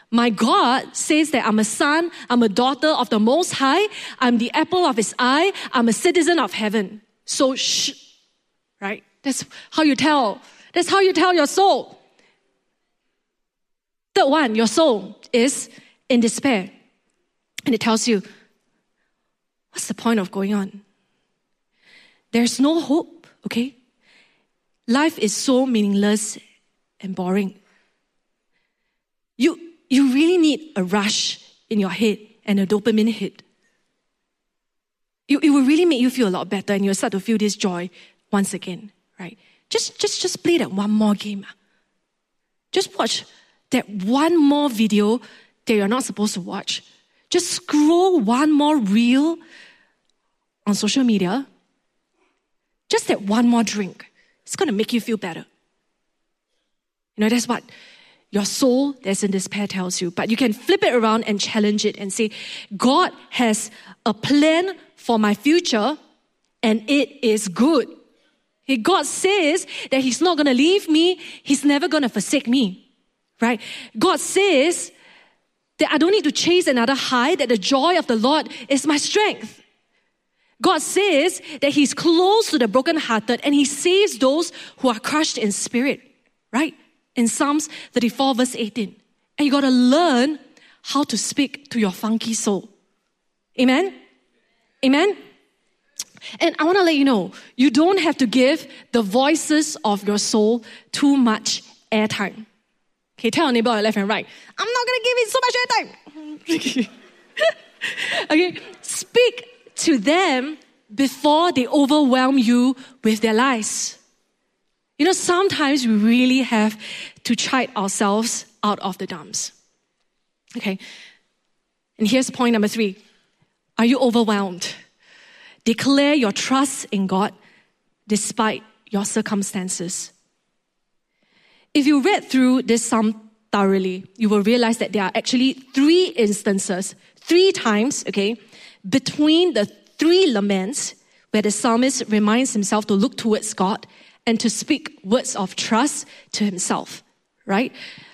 My God says that I'm a son, I'm a daughter of the Most High, I'm the apple of His eye, I'm a citizen of heaven. So shh, right? That's how you tell. That's how you tell your soul. Third one, your soul is in despair. And it tells you, what's the point of going on? There's no hope, okay? Life is so meaningless and boring. You, you really need a rush in your head and a dopamine hit. It, it will really make you feel a lot better and you'll start to feel this joy once again, right? Just, just, just play that one more game. Just watch that one more video that you're not supposed to watch. Just scroll one more reel on social media. Just that one more drink. It's going to make you feel better. You know, that's what your soul that's in despair tells you. But you can flip it around and challenge it and say, God has a plan for my future and it is good. God says that He's not going to leave me. He's never going to forsake me. Right? God says that I don't need to chase another high, that the joy of the Lord is my strength. God says that He's close to the brokenhearted and He saves those who are crushed in spirit, right? In Psalms thirty-four verse eighteen. And you got to learn how to speak to your funky soul. Amen? Amen? And I want to let you know, you don't have to give the voices of your soul too much airtime. Okay, tell your neighbor on left and right, I'm not going to give it so much airtime. Okay, speak to them before they overwhelm you with their lies. You know, sometimes we really have to chide ourselves out of the dumps. Okay, and here's point number three. Are you overwhelmed? Declare your trust in God despite your circumstances. If you read through this psalm thoroughly, you will realize that there are actually three instances, three times, okay, between the three laments where the psalmist reminds himself to look towards God and to speak words of trust to himself, right?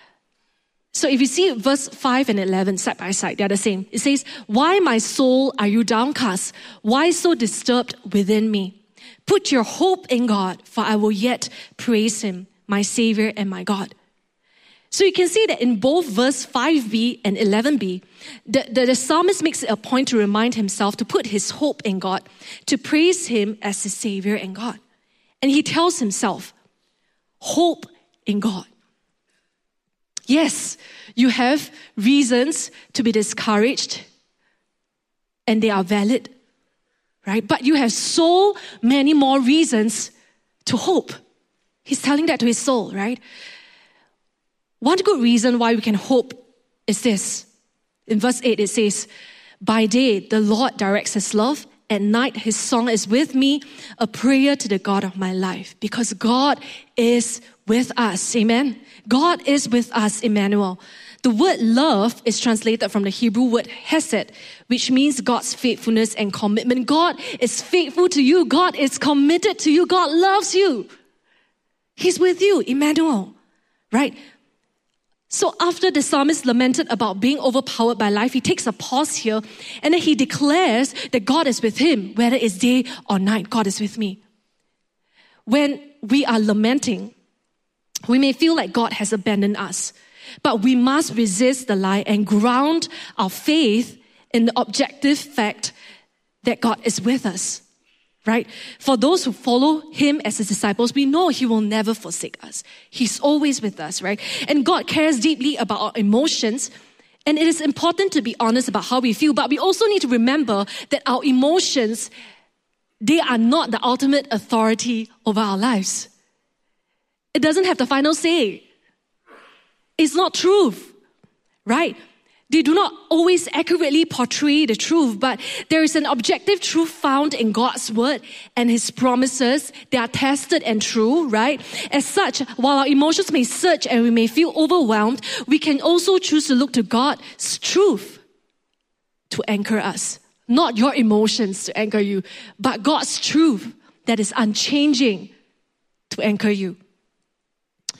So if you see verse five and eleven side by side, they're the same. It says, why my soul are you downcast? Why so disturbed within me? Put your hope in God, for I will yet praise Him, my Savior and my God. So you can see that in both verse five b and eleven b, the, the, the psalmist makes it a point to remind himself to put his hope in God, to praise Him as his Savior and God. And he tells himself, hope in God. Yes, you have reasons to be discouraged, and they are valid, right? But you have so many more reasons to hope. He's telling that to his soul, right? One good reason why we can hope is this. In verse eight, it says, by day, the Lord directs His love. At night, His song is with me, a prayer to the God of my life. Because God is with us. Amen. God is with us, Emmanuel. The word love is translated from the Hebrew word hesed, which means God's faithfulness and commitment. God is faithful to you. God is committed to you. God loves you. He's with you, Emmanuel. Right? So after the psalmist lamented about being overpowered by life, he takes a pause here and then he declares that God is with him, whether it's day or night. God is with me. When we are lamenting, we may feel like God has abandoned us, but we must resist the lie and ground our faith in the objective fact that God is with us, right? For those who follow Him as His disciples, we know He will never forsake us. He's always with us, right? And God cares deeply about our emotions, and it is important to be honest about how we feel, but we also need to remember that our emotions, they are not the ultimate authority over our lives. It doesn't have the final say. It's not truth, right? They do not always accurately portray the truth, but there is an objective truth found in God's word and His promises. They are tested and true, right? As such, while our emotions may surge and we may feel overwhelmed, we can also choose to look to God's truth to anchor us. Not your emotions to anchor you, but God's truth that is unchanging to anchor you.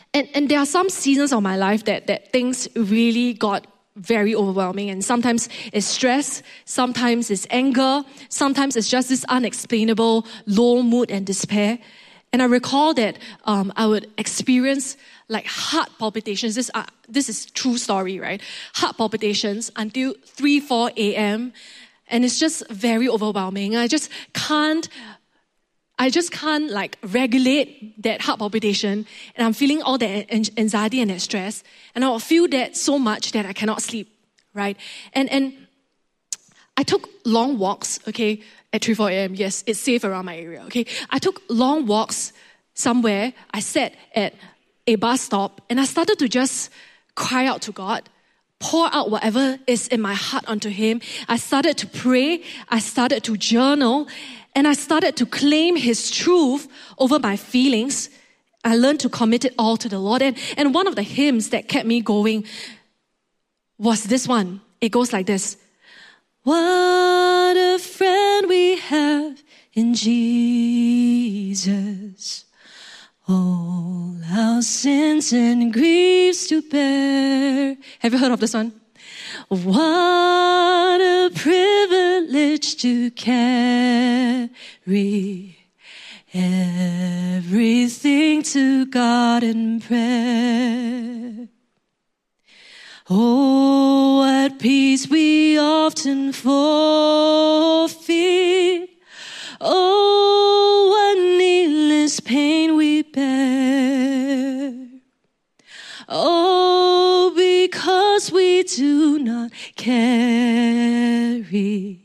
And, and there are some seasons of my life that, that things really got very overwhelming. And sometimes it's stress, sometimes it's anger, sometimes it's just this unexplainable low mood and despair. And I recall that um, I would experience like heart palpitations. This, uh, this is true story, right? Heart palpitations until three, four a.m. And it's just very overwhelming. I just can't I just can't like regulate that heart palpitation, and I'm feeling all that anxiety and that stress, and I'll feel that so much that I cannot sleep, right? And and I took long walks, okay, at three, four a.m. Yes, it's safe around my area, okay? I took long walks somewhere. I sat at a bus stop, and I started to just cry out to God, pour out whatever is in my heart onto Him. I started to pray. I started to journal. And I started to claim His truth over my feelings. I learned to commit it all to the Lord. And, and one of the hymns that kept me going was this one. It goes like this. What a friend we have in Jesus. All our sins and griefs to bear. Have you heard of this one? What a privilege to carry everything to God in prayer. Oh, what peace we often forfeit. Oh, what needless pain we bear. Oh, because we do not carry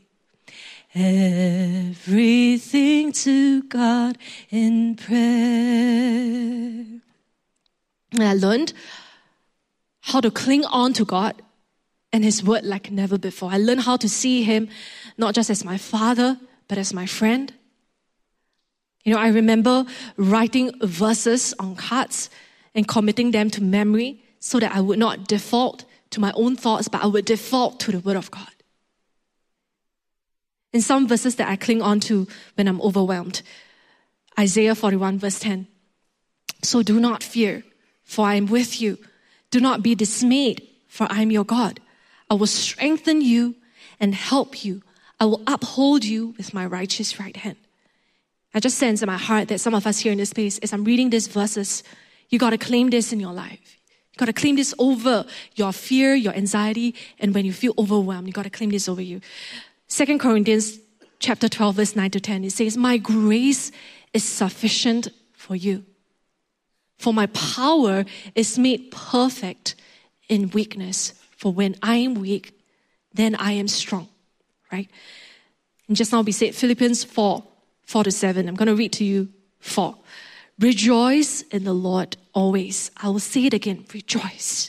everything to God in prayer. And I learned how to cling on to God and His word like never before. I learned how to see Him not just as my Father, but as my friend. You know, I remember writing verses on cards and committing them to memory so that I would not default to my own thoughts, but I would default to the Word of God. In some verses that I cling on to when I'm overwhelmed, Isaiah forty-one verse ten. So do not fear, for I am with you. Do not be dismayed, for I am your God. I will strengthen you and help you. I will uphold you with my righteous right hand. I just sense in my heart that some of us here in this space, as I'm reading these verses, you got to claim this in your life. You got to claim this over your fear, your anxiety, and when you feel overwhelmed, you got to claim this over you. Second Corinthians chapter twelve, verse nine to ten, it says, my grace is sufficient for you. For my power is made perfect in weakness. For when I am weak, then I am strong. Right? And just now we said Philippians four, four to seven. I'm going to read to you four. Rejoice in the Lord always. I will say it again. Rejoice.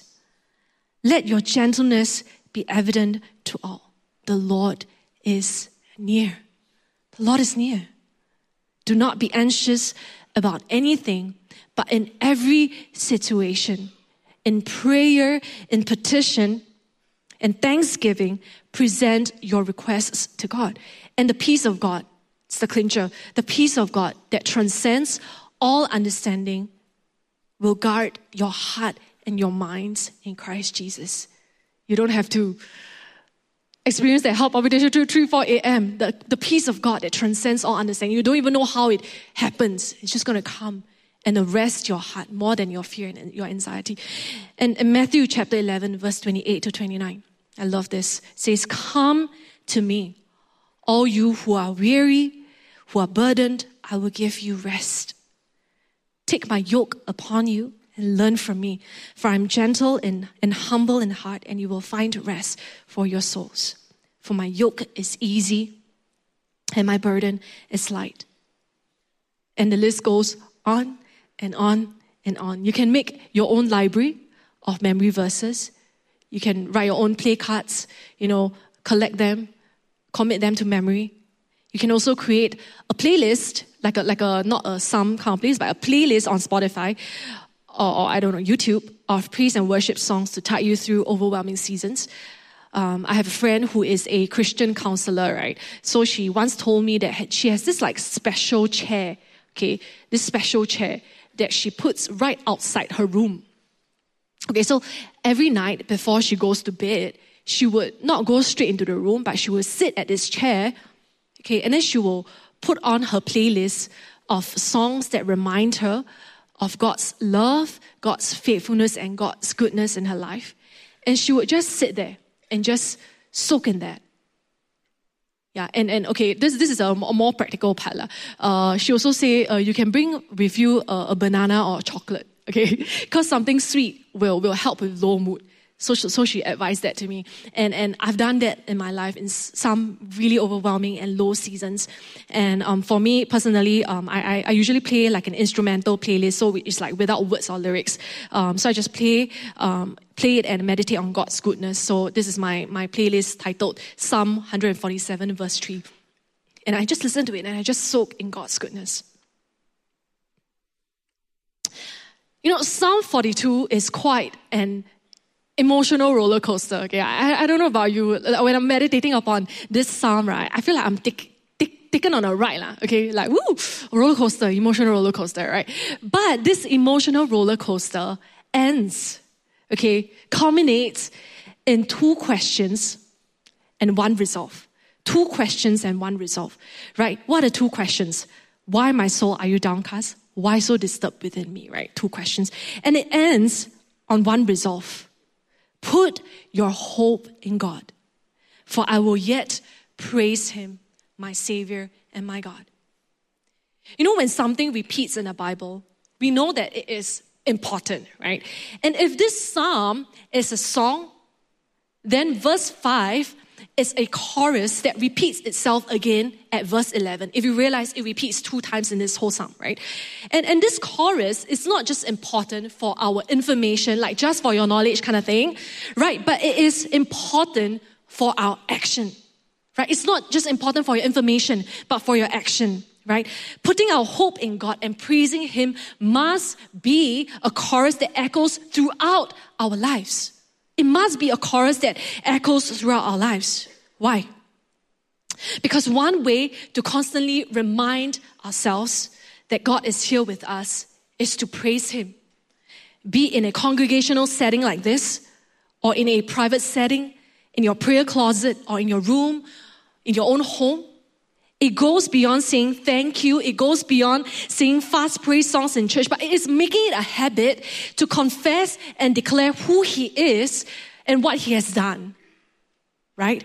Let your gentleness be evident to all. The Lord is near. The Lord is near. Do not be anxious about anything, but in every situation, in prayer, in petition, in thanksgiving, present your requests to God. And the peace of God, it's the clincher, the peace of God that transcends all understanding will guard your heart and your minds in Christ Jesus. You don't have to experience that heart palpitation till three, four a.m. The, the peace of God that transcends all understanding. You don't even know how it happens. It's just going to come and arrest your heart more than your fear and your anxiety. And in Matthew chapter eleven, verse twenty-eight to twenty-nine, I love this. It says, come to me, all you who are weary, who are burdened, I will give you rest. Take my yoke upon you and learn from me, for I am gentle and, and humble in heart, and you will find rest for your souls. For my yoke is easy and my burden is light. And the list goes on and on and on. You can make your own library of memory verses. You can write your own play cards, you know, collect them, commit them to memory. You can also create a playlist, like a, like a, not a some kind of playlist, but a playlist on Spotify or, or I don't know, YouTube of praise and worship songs to tide you through overwhelming seasons. Um, I have a friend who is a Christian counselor, right? So she once told me that she has this like special chair, okay, this special chair that she puts right outside her room. Okay, so every night before she goes to bed, she would not go straight into the room, but she would sit at this chair, okay, and then she will put on her playlist of songs that remind her of God's love, God's faithfulness, and God's goodness in her life. And she would just sit there and just soak in that. Yeah, and, and okay, this this is a more practical part. Uh, she also say uh, you can bring with you a, a banana or a chocolate, okay? Because something sweet will, will help with low mood. So, so she advised that to me. And, and I've done that in my life in some really overwhelming and low seasons. And um, for me personally, um, I, I usually play like an instrumental playlist. So it's like without words or lyrics. Um, so I just play, um, play it and meditate on God's goodness. So this is my, my playlist titled Psalm one forty-seven verse three. And I just listen to it and I just soak in God's goodness. You know, Psalm forty-two is quite an emotional roller coaster. Okay, I, I don't know about you. When I'm meditating upon this psalm, right, I feel like I'm tick, tick, taken on a ride, lah. Okay, like woo, roller coaster, emotional roller coaster, right? But this emotional roller coaster ends, okay, culminates in two questions and one resolve. Two questions and one resolve, right? What are two questions? Why, my soul, are you downcast? Why so disturbed within me, right? Two questions. And it ends on one resolve. Put your hope in God, for I will yet praise Him, my Savior and my God. You know, when something repeats in the Bible, we know that it is important, right? And if this psalm is a song, then verse five is a chorus that repeats itself again at verse eleven. If you realize it repeats two times in this whole psalm, right? And, and this chorus is not just important for our information, like just for your knowledge kind of thing, right? But it is important for our action, right? It's not just important for your information, but for your action, right? Putting our hope in God and praising Him must be a chorus that echoes throughout our lives. It must be a chorus that echoes throughout our lives. Why? Because one way to constantly remind ourselves that God is here with us is to praise Him. Be in a congregational setting like this, or in a private setting, in your prayer closet, or in your room, in your own home. It goes beyond saying thank you. It goes beyond singing fast praise songs in church, but it is making it a habit to confess and declare who He is and what He has done. Right?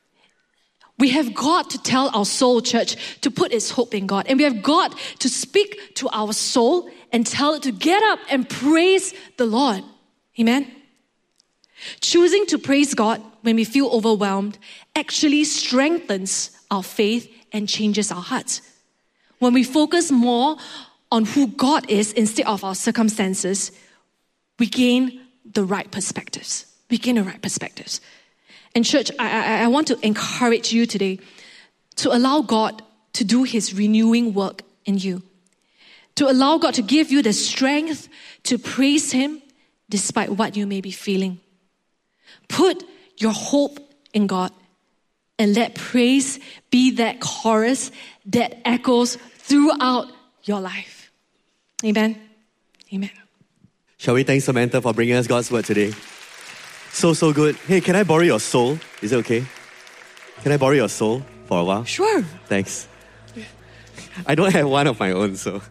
We have got to tell our soul, church, to put its hope in God. And we have got to speak to our soul and tell it to get up and praise the Lord. Amen? Choosing to praise God when we feel overwhelmed actually strengthens our faith and changes our hearts. When we focus more on who God is instead of our circumstances, we gain the right perspectives. We gain the right perspectives. And church, I, I, I want to encourage you today to allow God to do His renewing work in you. To allow God to give you the strength to praise Him despite what you may be feeling. Put your hope in God. And let praise be that chorus that echoes throughout your life. Amen. Amen. Shall we thank Samantha for bringing us God's word today? So, so good. Hey, can I borrow your soul? Is it okay? Can I borrow your soul for a while? Sure. Thanks. I don't have one of my own, so.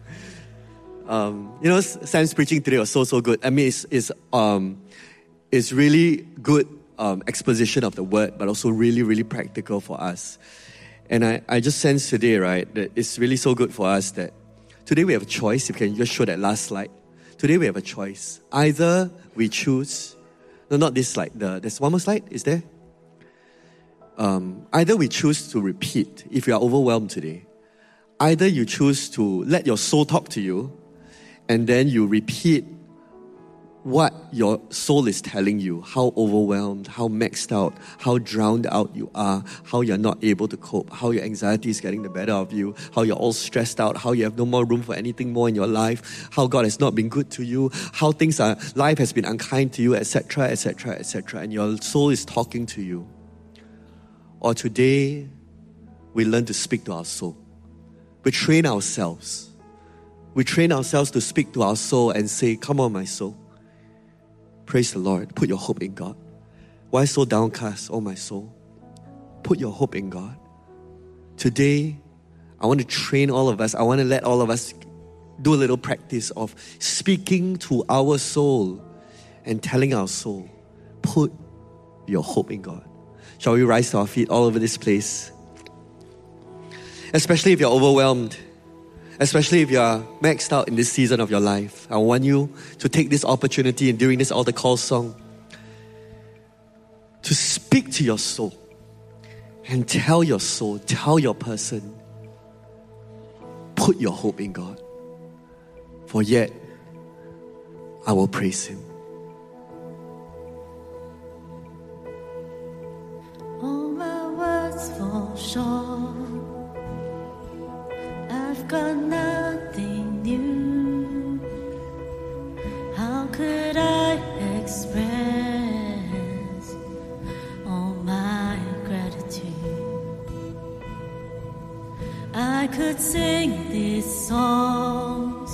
Um, you know, Sam's preaching today was so, so good. I mean, it's, it's, um, it's really good Um, exposition of the word, but also really, really practical for us. And I, I just sense today, right, that it's really so good for us that today we have a choice. If you can just show that last slide. Today we have a choice. Either we choose, no, not this slide, the, there's one more slide, is there? Um, either we choose to repeat, if you are overwhelmed today. Either you choose to let your soul talk to you, and then you repeat what your soul is telling you, how overwhelmed, how maxed out, how drowned out you are, how you're not able to cope, how your anxiety is getting the better of you, how you're all stressed out, how you have no more room for anything more in your life, how God has not been good to you, how things are, life has been unkind to you, et cetera, et cetera, et cetera, and your soul is talking to you. Or today, we learn to speak to our soul. We train ourselves we train ourselves to speak to our soul and say, come on, my soul. Praise the Lord. Put your hope in God. Why so downcast, oh my soul? Put your hope in God. Today, I want to train all of us. I want to let all of us do a little practice of speaking to our soul and telling our soul, put your hope in God. Shall we rise to our feet all over this place? Especially if you're overwhelmed, especially if you're maxed out in this season of your life, I want you to take this opportunity and during this altar call song to speak to your soul and tell your soul, tell your person, put your hope in God. For yet, I will praise Him. All my words fall short. I've got nothing new. How could I express all my gratitude? I could sing these songs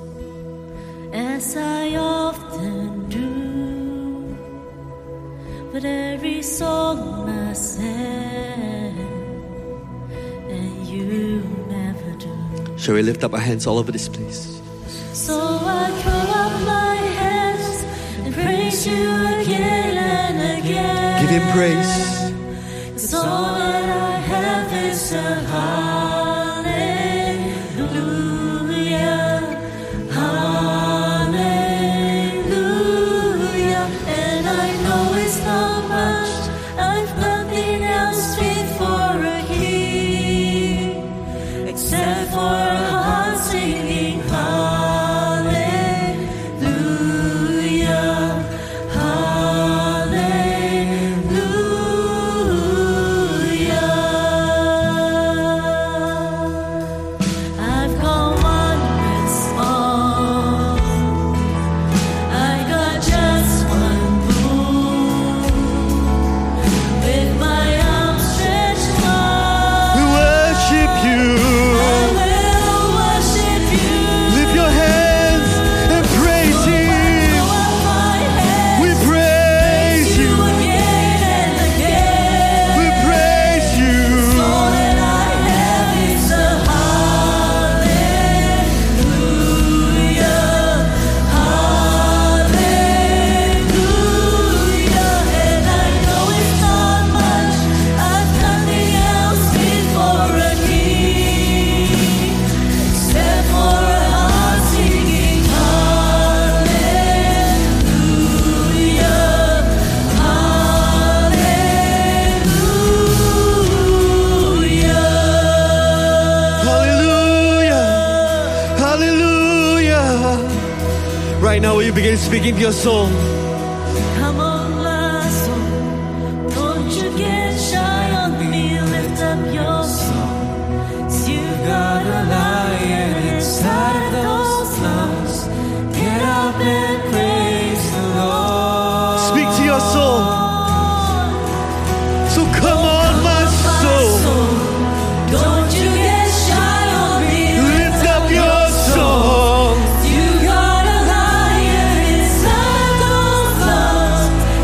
as I often do, but every song must end, and you never do. Shall we lift up our hands all over this place? So I throw up my hands and praise you again and again. Give Him praise. 'Cause all that I have is a hallelujah, hallelujah. And I know it's not much, I've nothing else fit for a king, except for a heart singing hallelujah, hallelujah. I've got one response, I got just one move, with my arms stretched wide. We worship you. I will worship you. Lift your hands and praise Him. Throw up my hands, We praise you you. again and again. We praise you. All that I have is a hallelujah, hallelujah. And I know it's not much, I've nothing else fit for a king, except for a heart singing hallelujah, hallelujah. Hallelujah. Hallelujah. Right now, will you begin speaking to your soul? Come on, my soul, don't you get shy on me, lift up your song. 'Cause you got a lion inside of those lungs. Get up and praise the Lord. Speak to your soul. So come on, my soul. Don't you get shy on me, Lift up your song. you got a lion inside those lungs.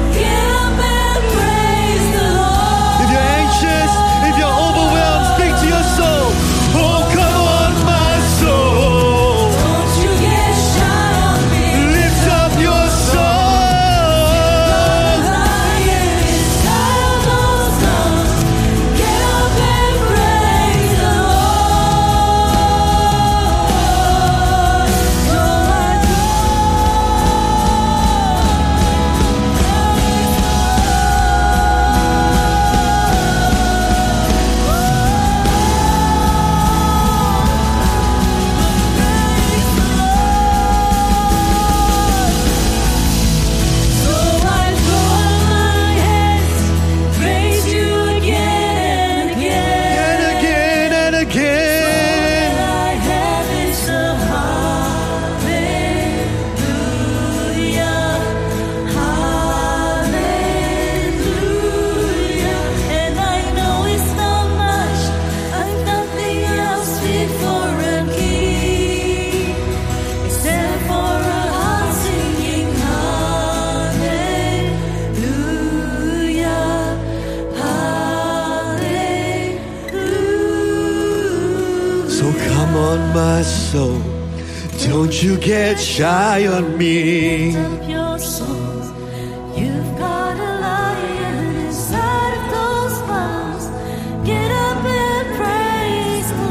soul. Don't you get shy on me. Lift up your souls. You've got a lion inside of those lungs. Get up and praise the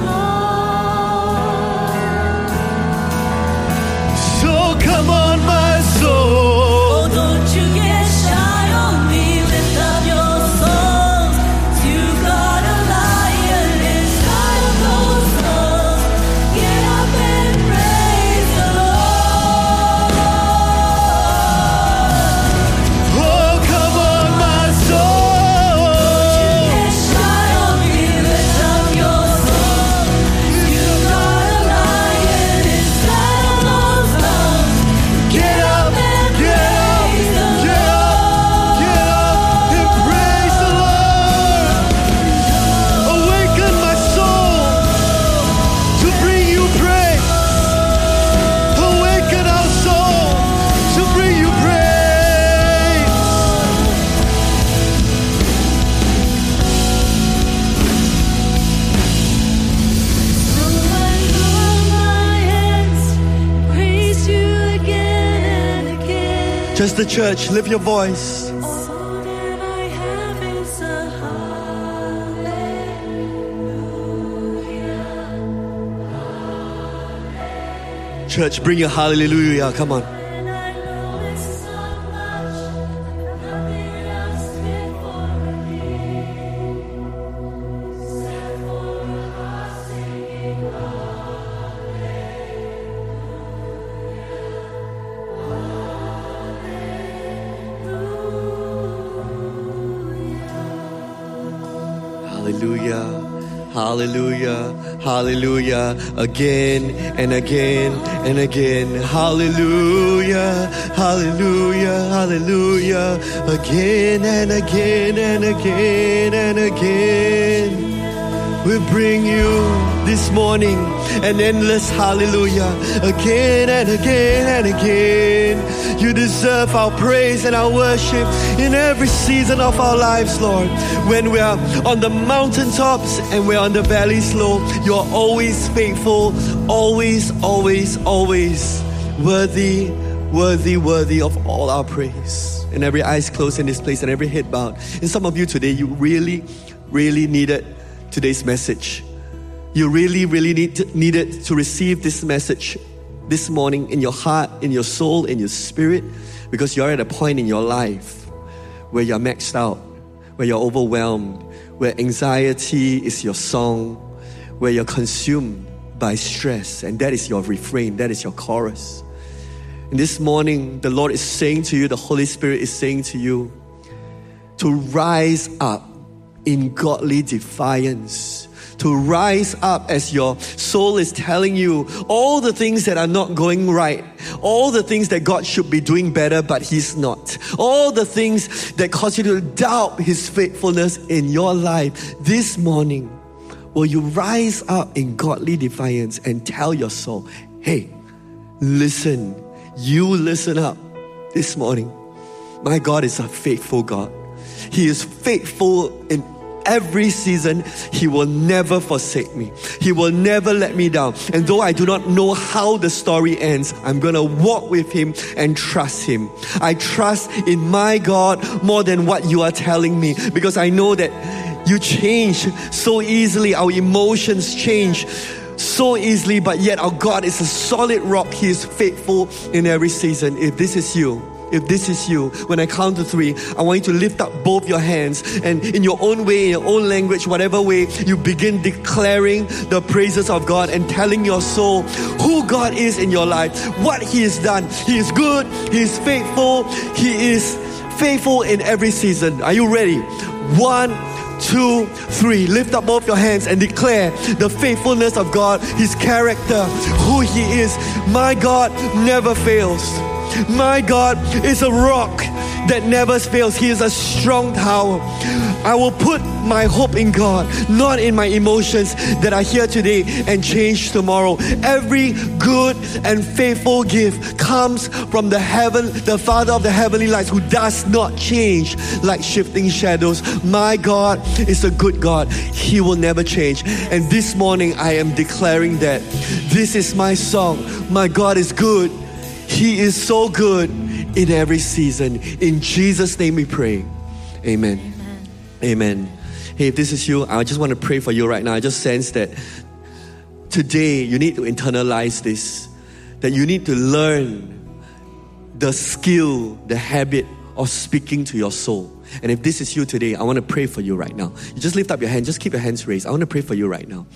Lord. So come on, my soul. Oh, don't you get shy on me. Lift up your souls. You've got a lion inside of those lungs. Get up and praise the Lord. Oh, come on, my soul. Get shy on me. Lift up your souls. You've got a lion inside of those lungs. Get up, get up, get up, get up and praise the Lord. Awaken my soul to bring you praise. Awaken our soul to bring you praise. So I throw my hands, praise you again and again. Just the church, lift your voice. All that I have is a hallelujah. Church, bring your hallelujah. Come on. And I know it's so much, nothing else fit for me. Except for a heart singing Hallelujah. Hallelujah. Hallelujah. Again and again and again. Hallelujah. Hallelujah. Hallelujah. Again and again and again and again. We bring you this morning an endless hallelujah. Again and again and again. You deserve our praise and our worship in every season of our lives, Lord. When we are on the mountaintops and we're on the valleys low, you're always faithful, always, always, always worthy, worthy, worthy of all our praise. And every eyes closed in this place and every head bowed. And some of you today, you really, really needed today's message. You really, really need to, needed to receive this message this morning in your heart, in your soul, in your spirit, because you're at a point in your life where you're maxed out, where you're overwhelmed, where anxiety is your song, where you're consumed by stress, and that is your refrain, that is your chorus. And this morning, the Lord is saying to you, the Holy Spirit is saying to you, to rise up in godly defiance, to rise up as your soul is telling you all the things that are not going right, all the things that God should be doing better but He's not, all the things that cause you to doubt His faithfulness in your life. This morning, will you rise up in godly defiance and tell your soul, hey, listen, you listen up this morning. My God is a faithful God. He is faithful in every season. He will never forsake me. He will never let me down. And though I do not know how the story ends, I'm going to walk with Him and trust Him. I trust in my God more than what you are telling me, because I know that you change so easily. Our emotions change so easily, but yet our God is a solid rock. He is faithful in every season. If this is you, If this is you, when I count to three, I want you to lift up both your hands and in your own way, in your own language, whatever way, you begin declaring the praises of God and telling your soul who God is in your life, what He has done. He is good, He is faithful, He is faithful in every season. Are you ready? One, two, three. Lift up both your hands and declare the faithfulness of God, His character, who He is. My God never fails. My God is a rock. that never fails. He is a strong tower. I will put my hope in God, not in my emotions that are here today and change tomorrow. Every good and faithful gift comes from the heaven, the Father of the heavenly lights, who does not change like shifting shadows. My God is a good God. He will never change. And this morning I am declaring that this is my song. My God is good. He is so good in every season. In Jesus' name we pray. Amen. Amen. Amen. Hey, if this is you, I just want to pray for you right now. I just sense that today you need to internalize this, that you need to learn the skill, the habit of speaking to your soul. And if this is you today, I want to pray for you right now. You just lift up your hand, just keep your hands raised. I want to pray for you right now.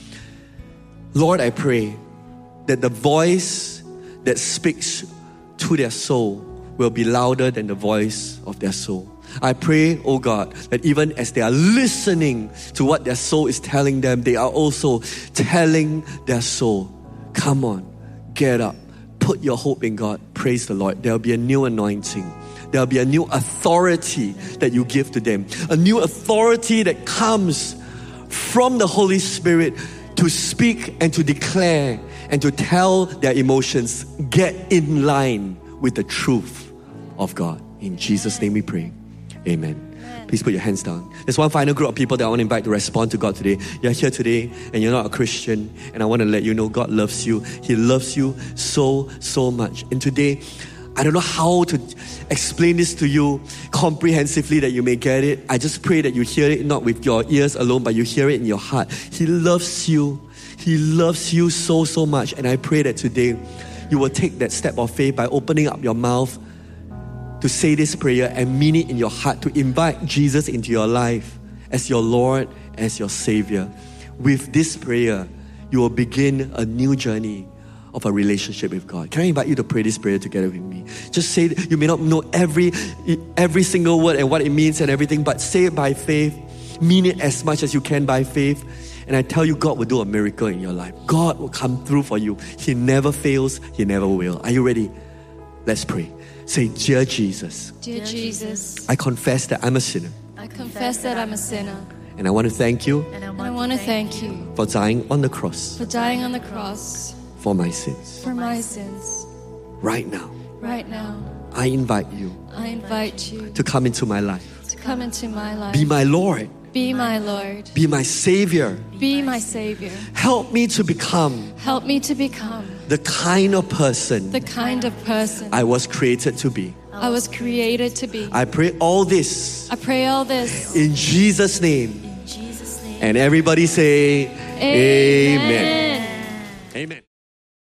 Lord, I pray that the voice that speaks to their soul will be louder than the voice of their soul. I pray, oh God, that even as they are listening to what their soul is telling them, they are also telling their soul, come on, get up, put your hope in God. Praise the Lord. There will be a new anointing. There will be a new authority that you give to them. A new authority that comes from the Holy Spirit to speak and to declare and to tell their emotions, get in line with the truth of God. In Jesus' name we pray. Amen. Amen. Please put your hands down. There's one final group of people that I want to invite to respond to God today. You're here today and you're not a Christian, and I want to let you know God loves you. He loves you so, so much. And today, I don't know how to explain this to you comprehensively that you may get it. I just pray that you hear it not with your ears alone, but you hear it in your heart. He loves you. He loves you so, so much. And I pray that today you will take that step of faith by opening up your mouth to say this prayer and mean it in your heart, to invite Jesus into your life as your Lord, as your Savior. With this prayer, you will begin a new journey of a relationship with God. Can I invite you to pray this prayer together with me? Just say it. You may not know every, every single word and what it means and everything, but say it by faith. Mean it as much as you can by faith. And I tell you, God will do a miracle in your life. God will come through for you. He never fails. He never will. Are you ready? Let's pray. Say, Dear Jesus. Dear Jesus. I confess that I'm a sinner. I confess that I'm a sinner. And I want to thank you. And I want, and I want to thank you. For dying on the cross. For dying on the cross. For my sins. For my sins. Right now. Right now. I invite you. I invite you. To come into my life. To come into my life. Be my Lord. Be my Lord. Be my Savior. Be my Savior. Help me to become. Help me to become. The kind of person. The kind of person. I was created to be. I was created to be. I pray all this. I pray all this. In Jesus' name. In Jesus' name. And everybody say, Amen. Amen. Amen.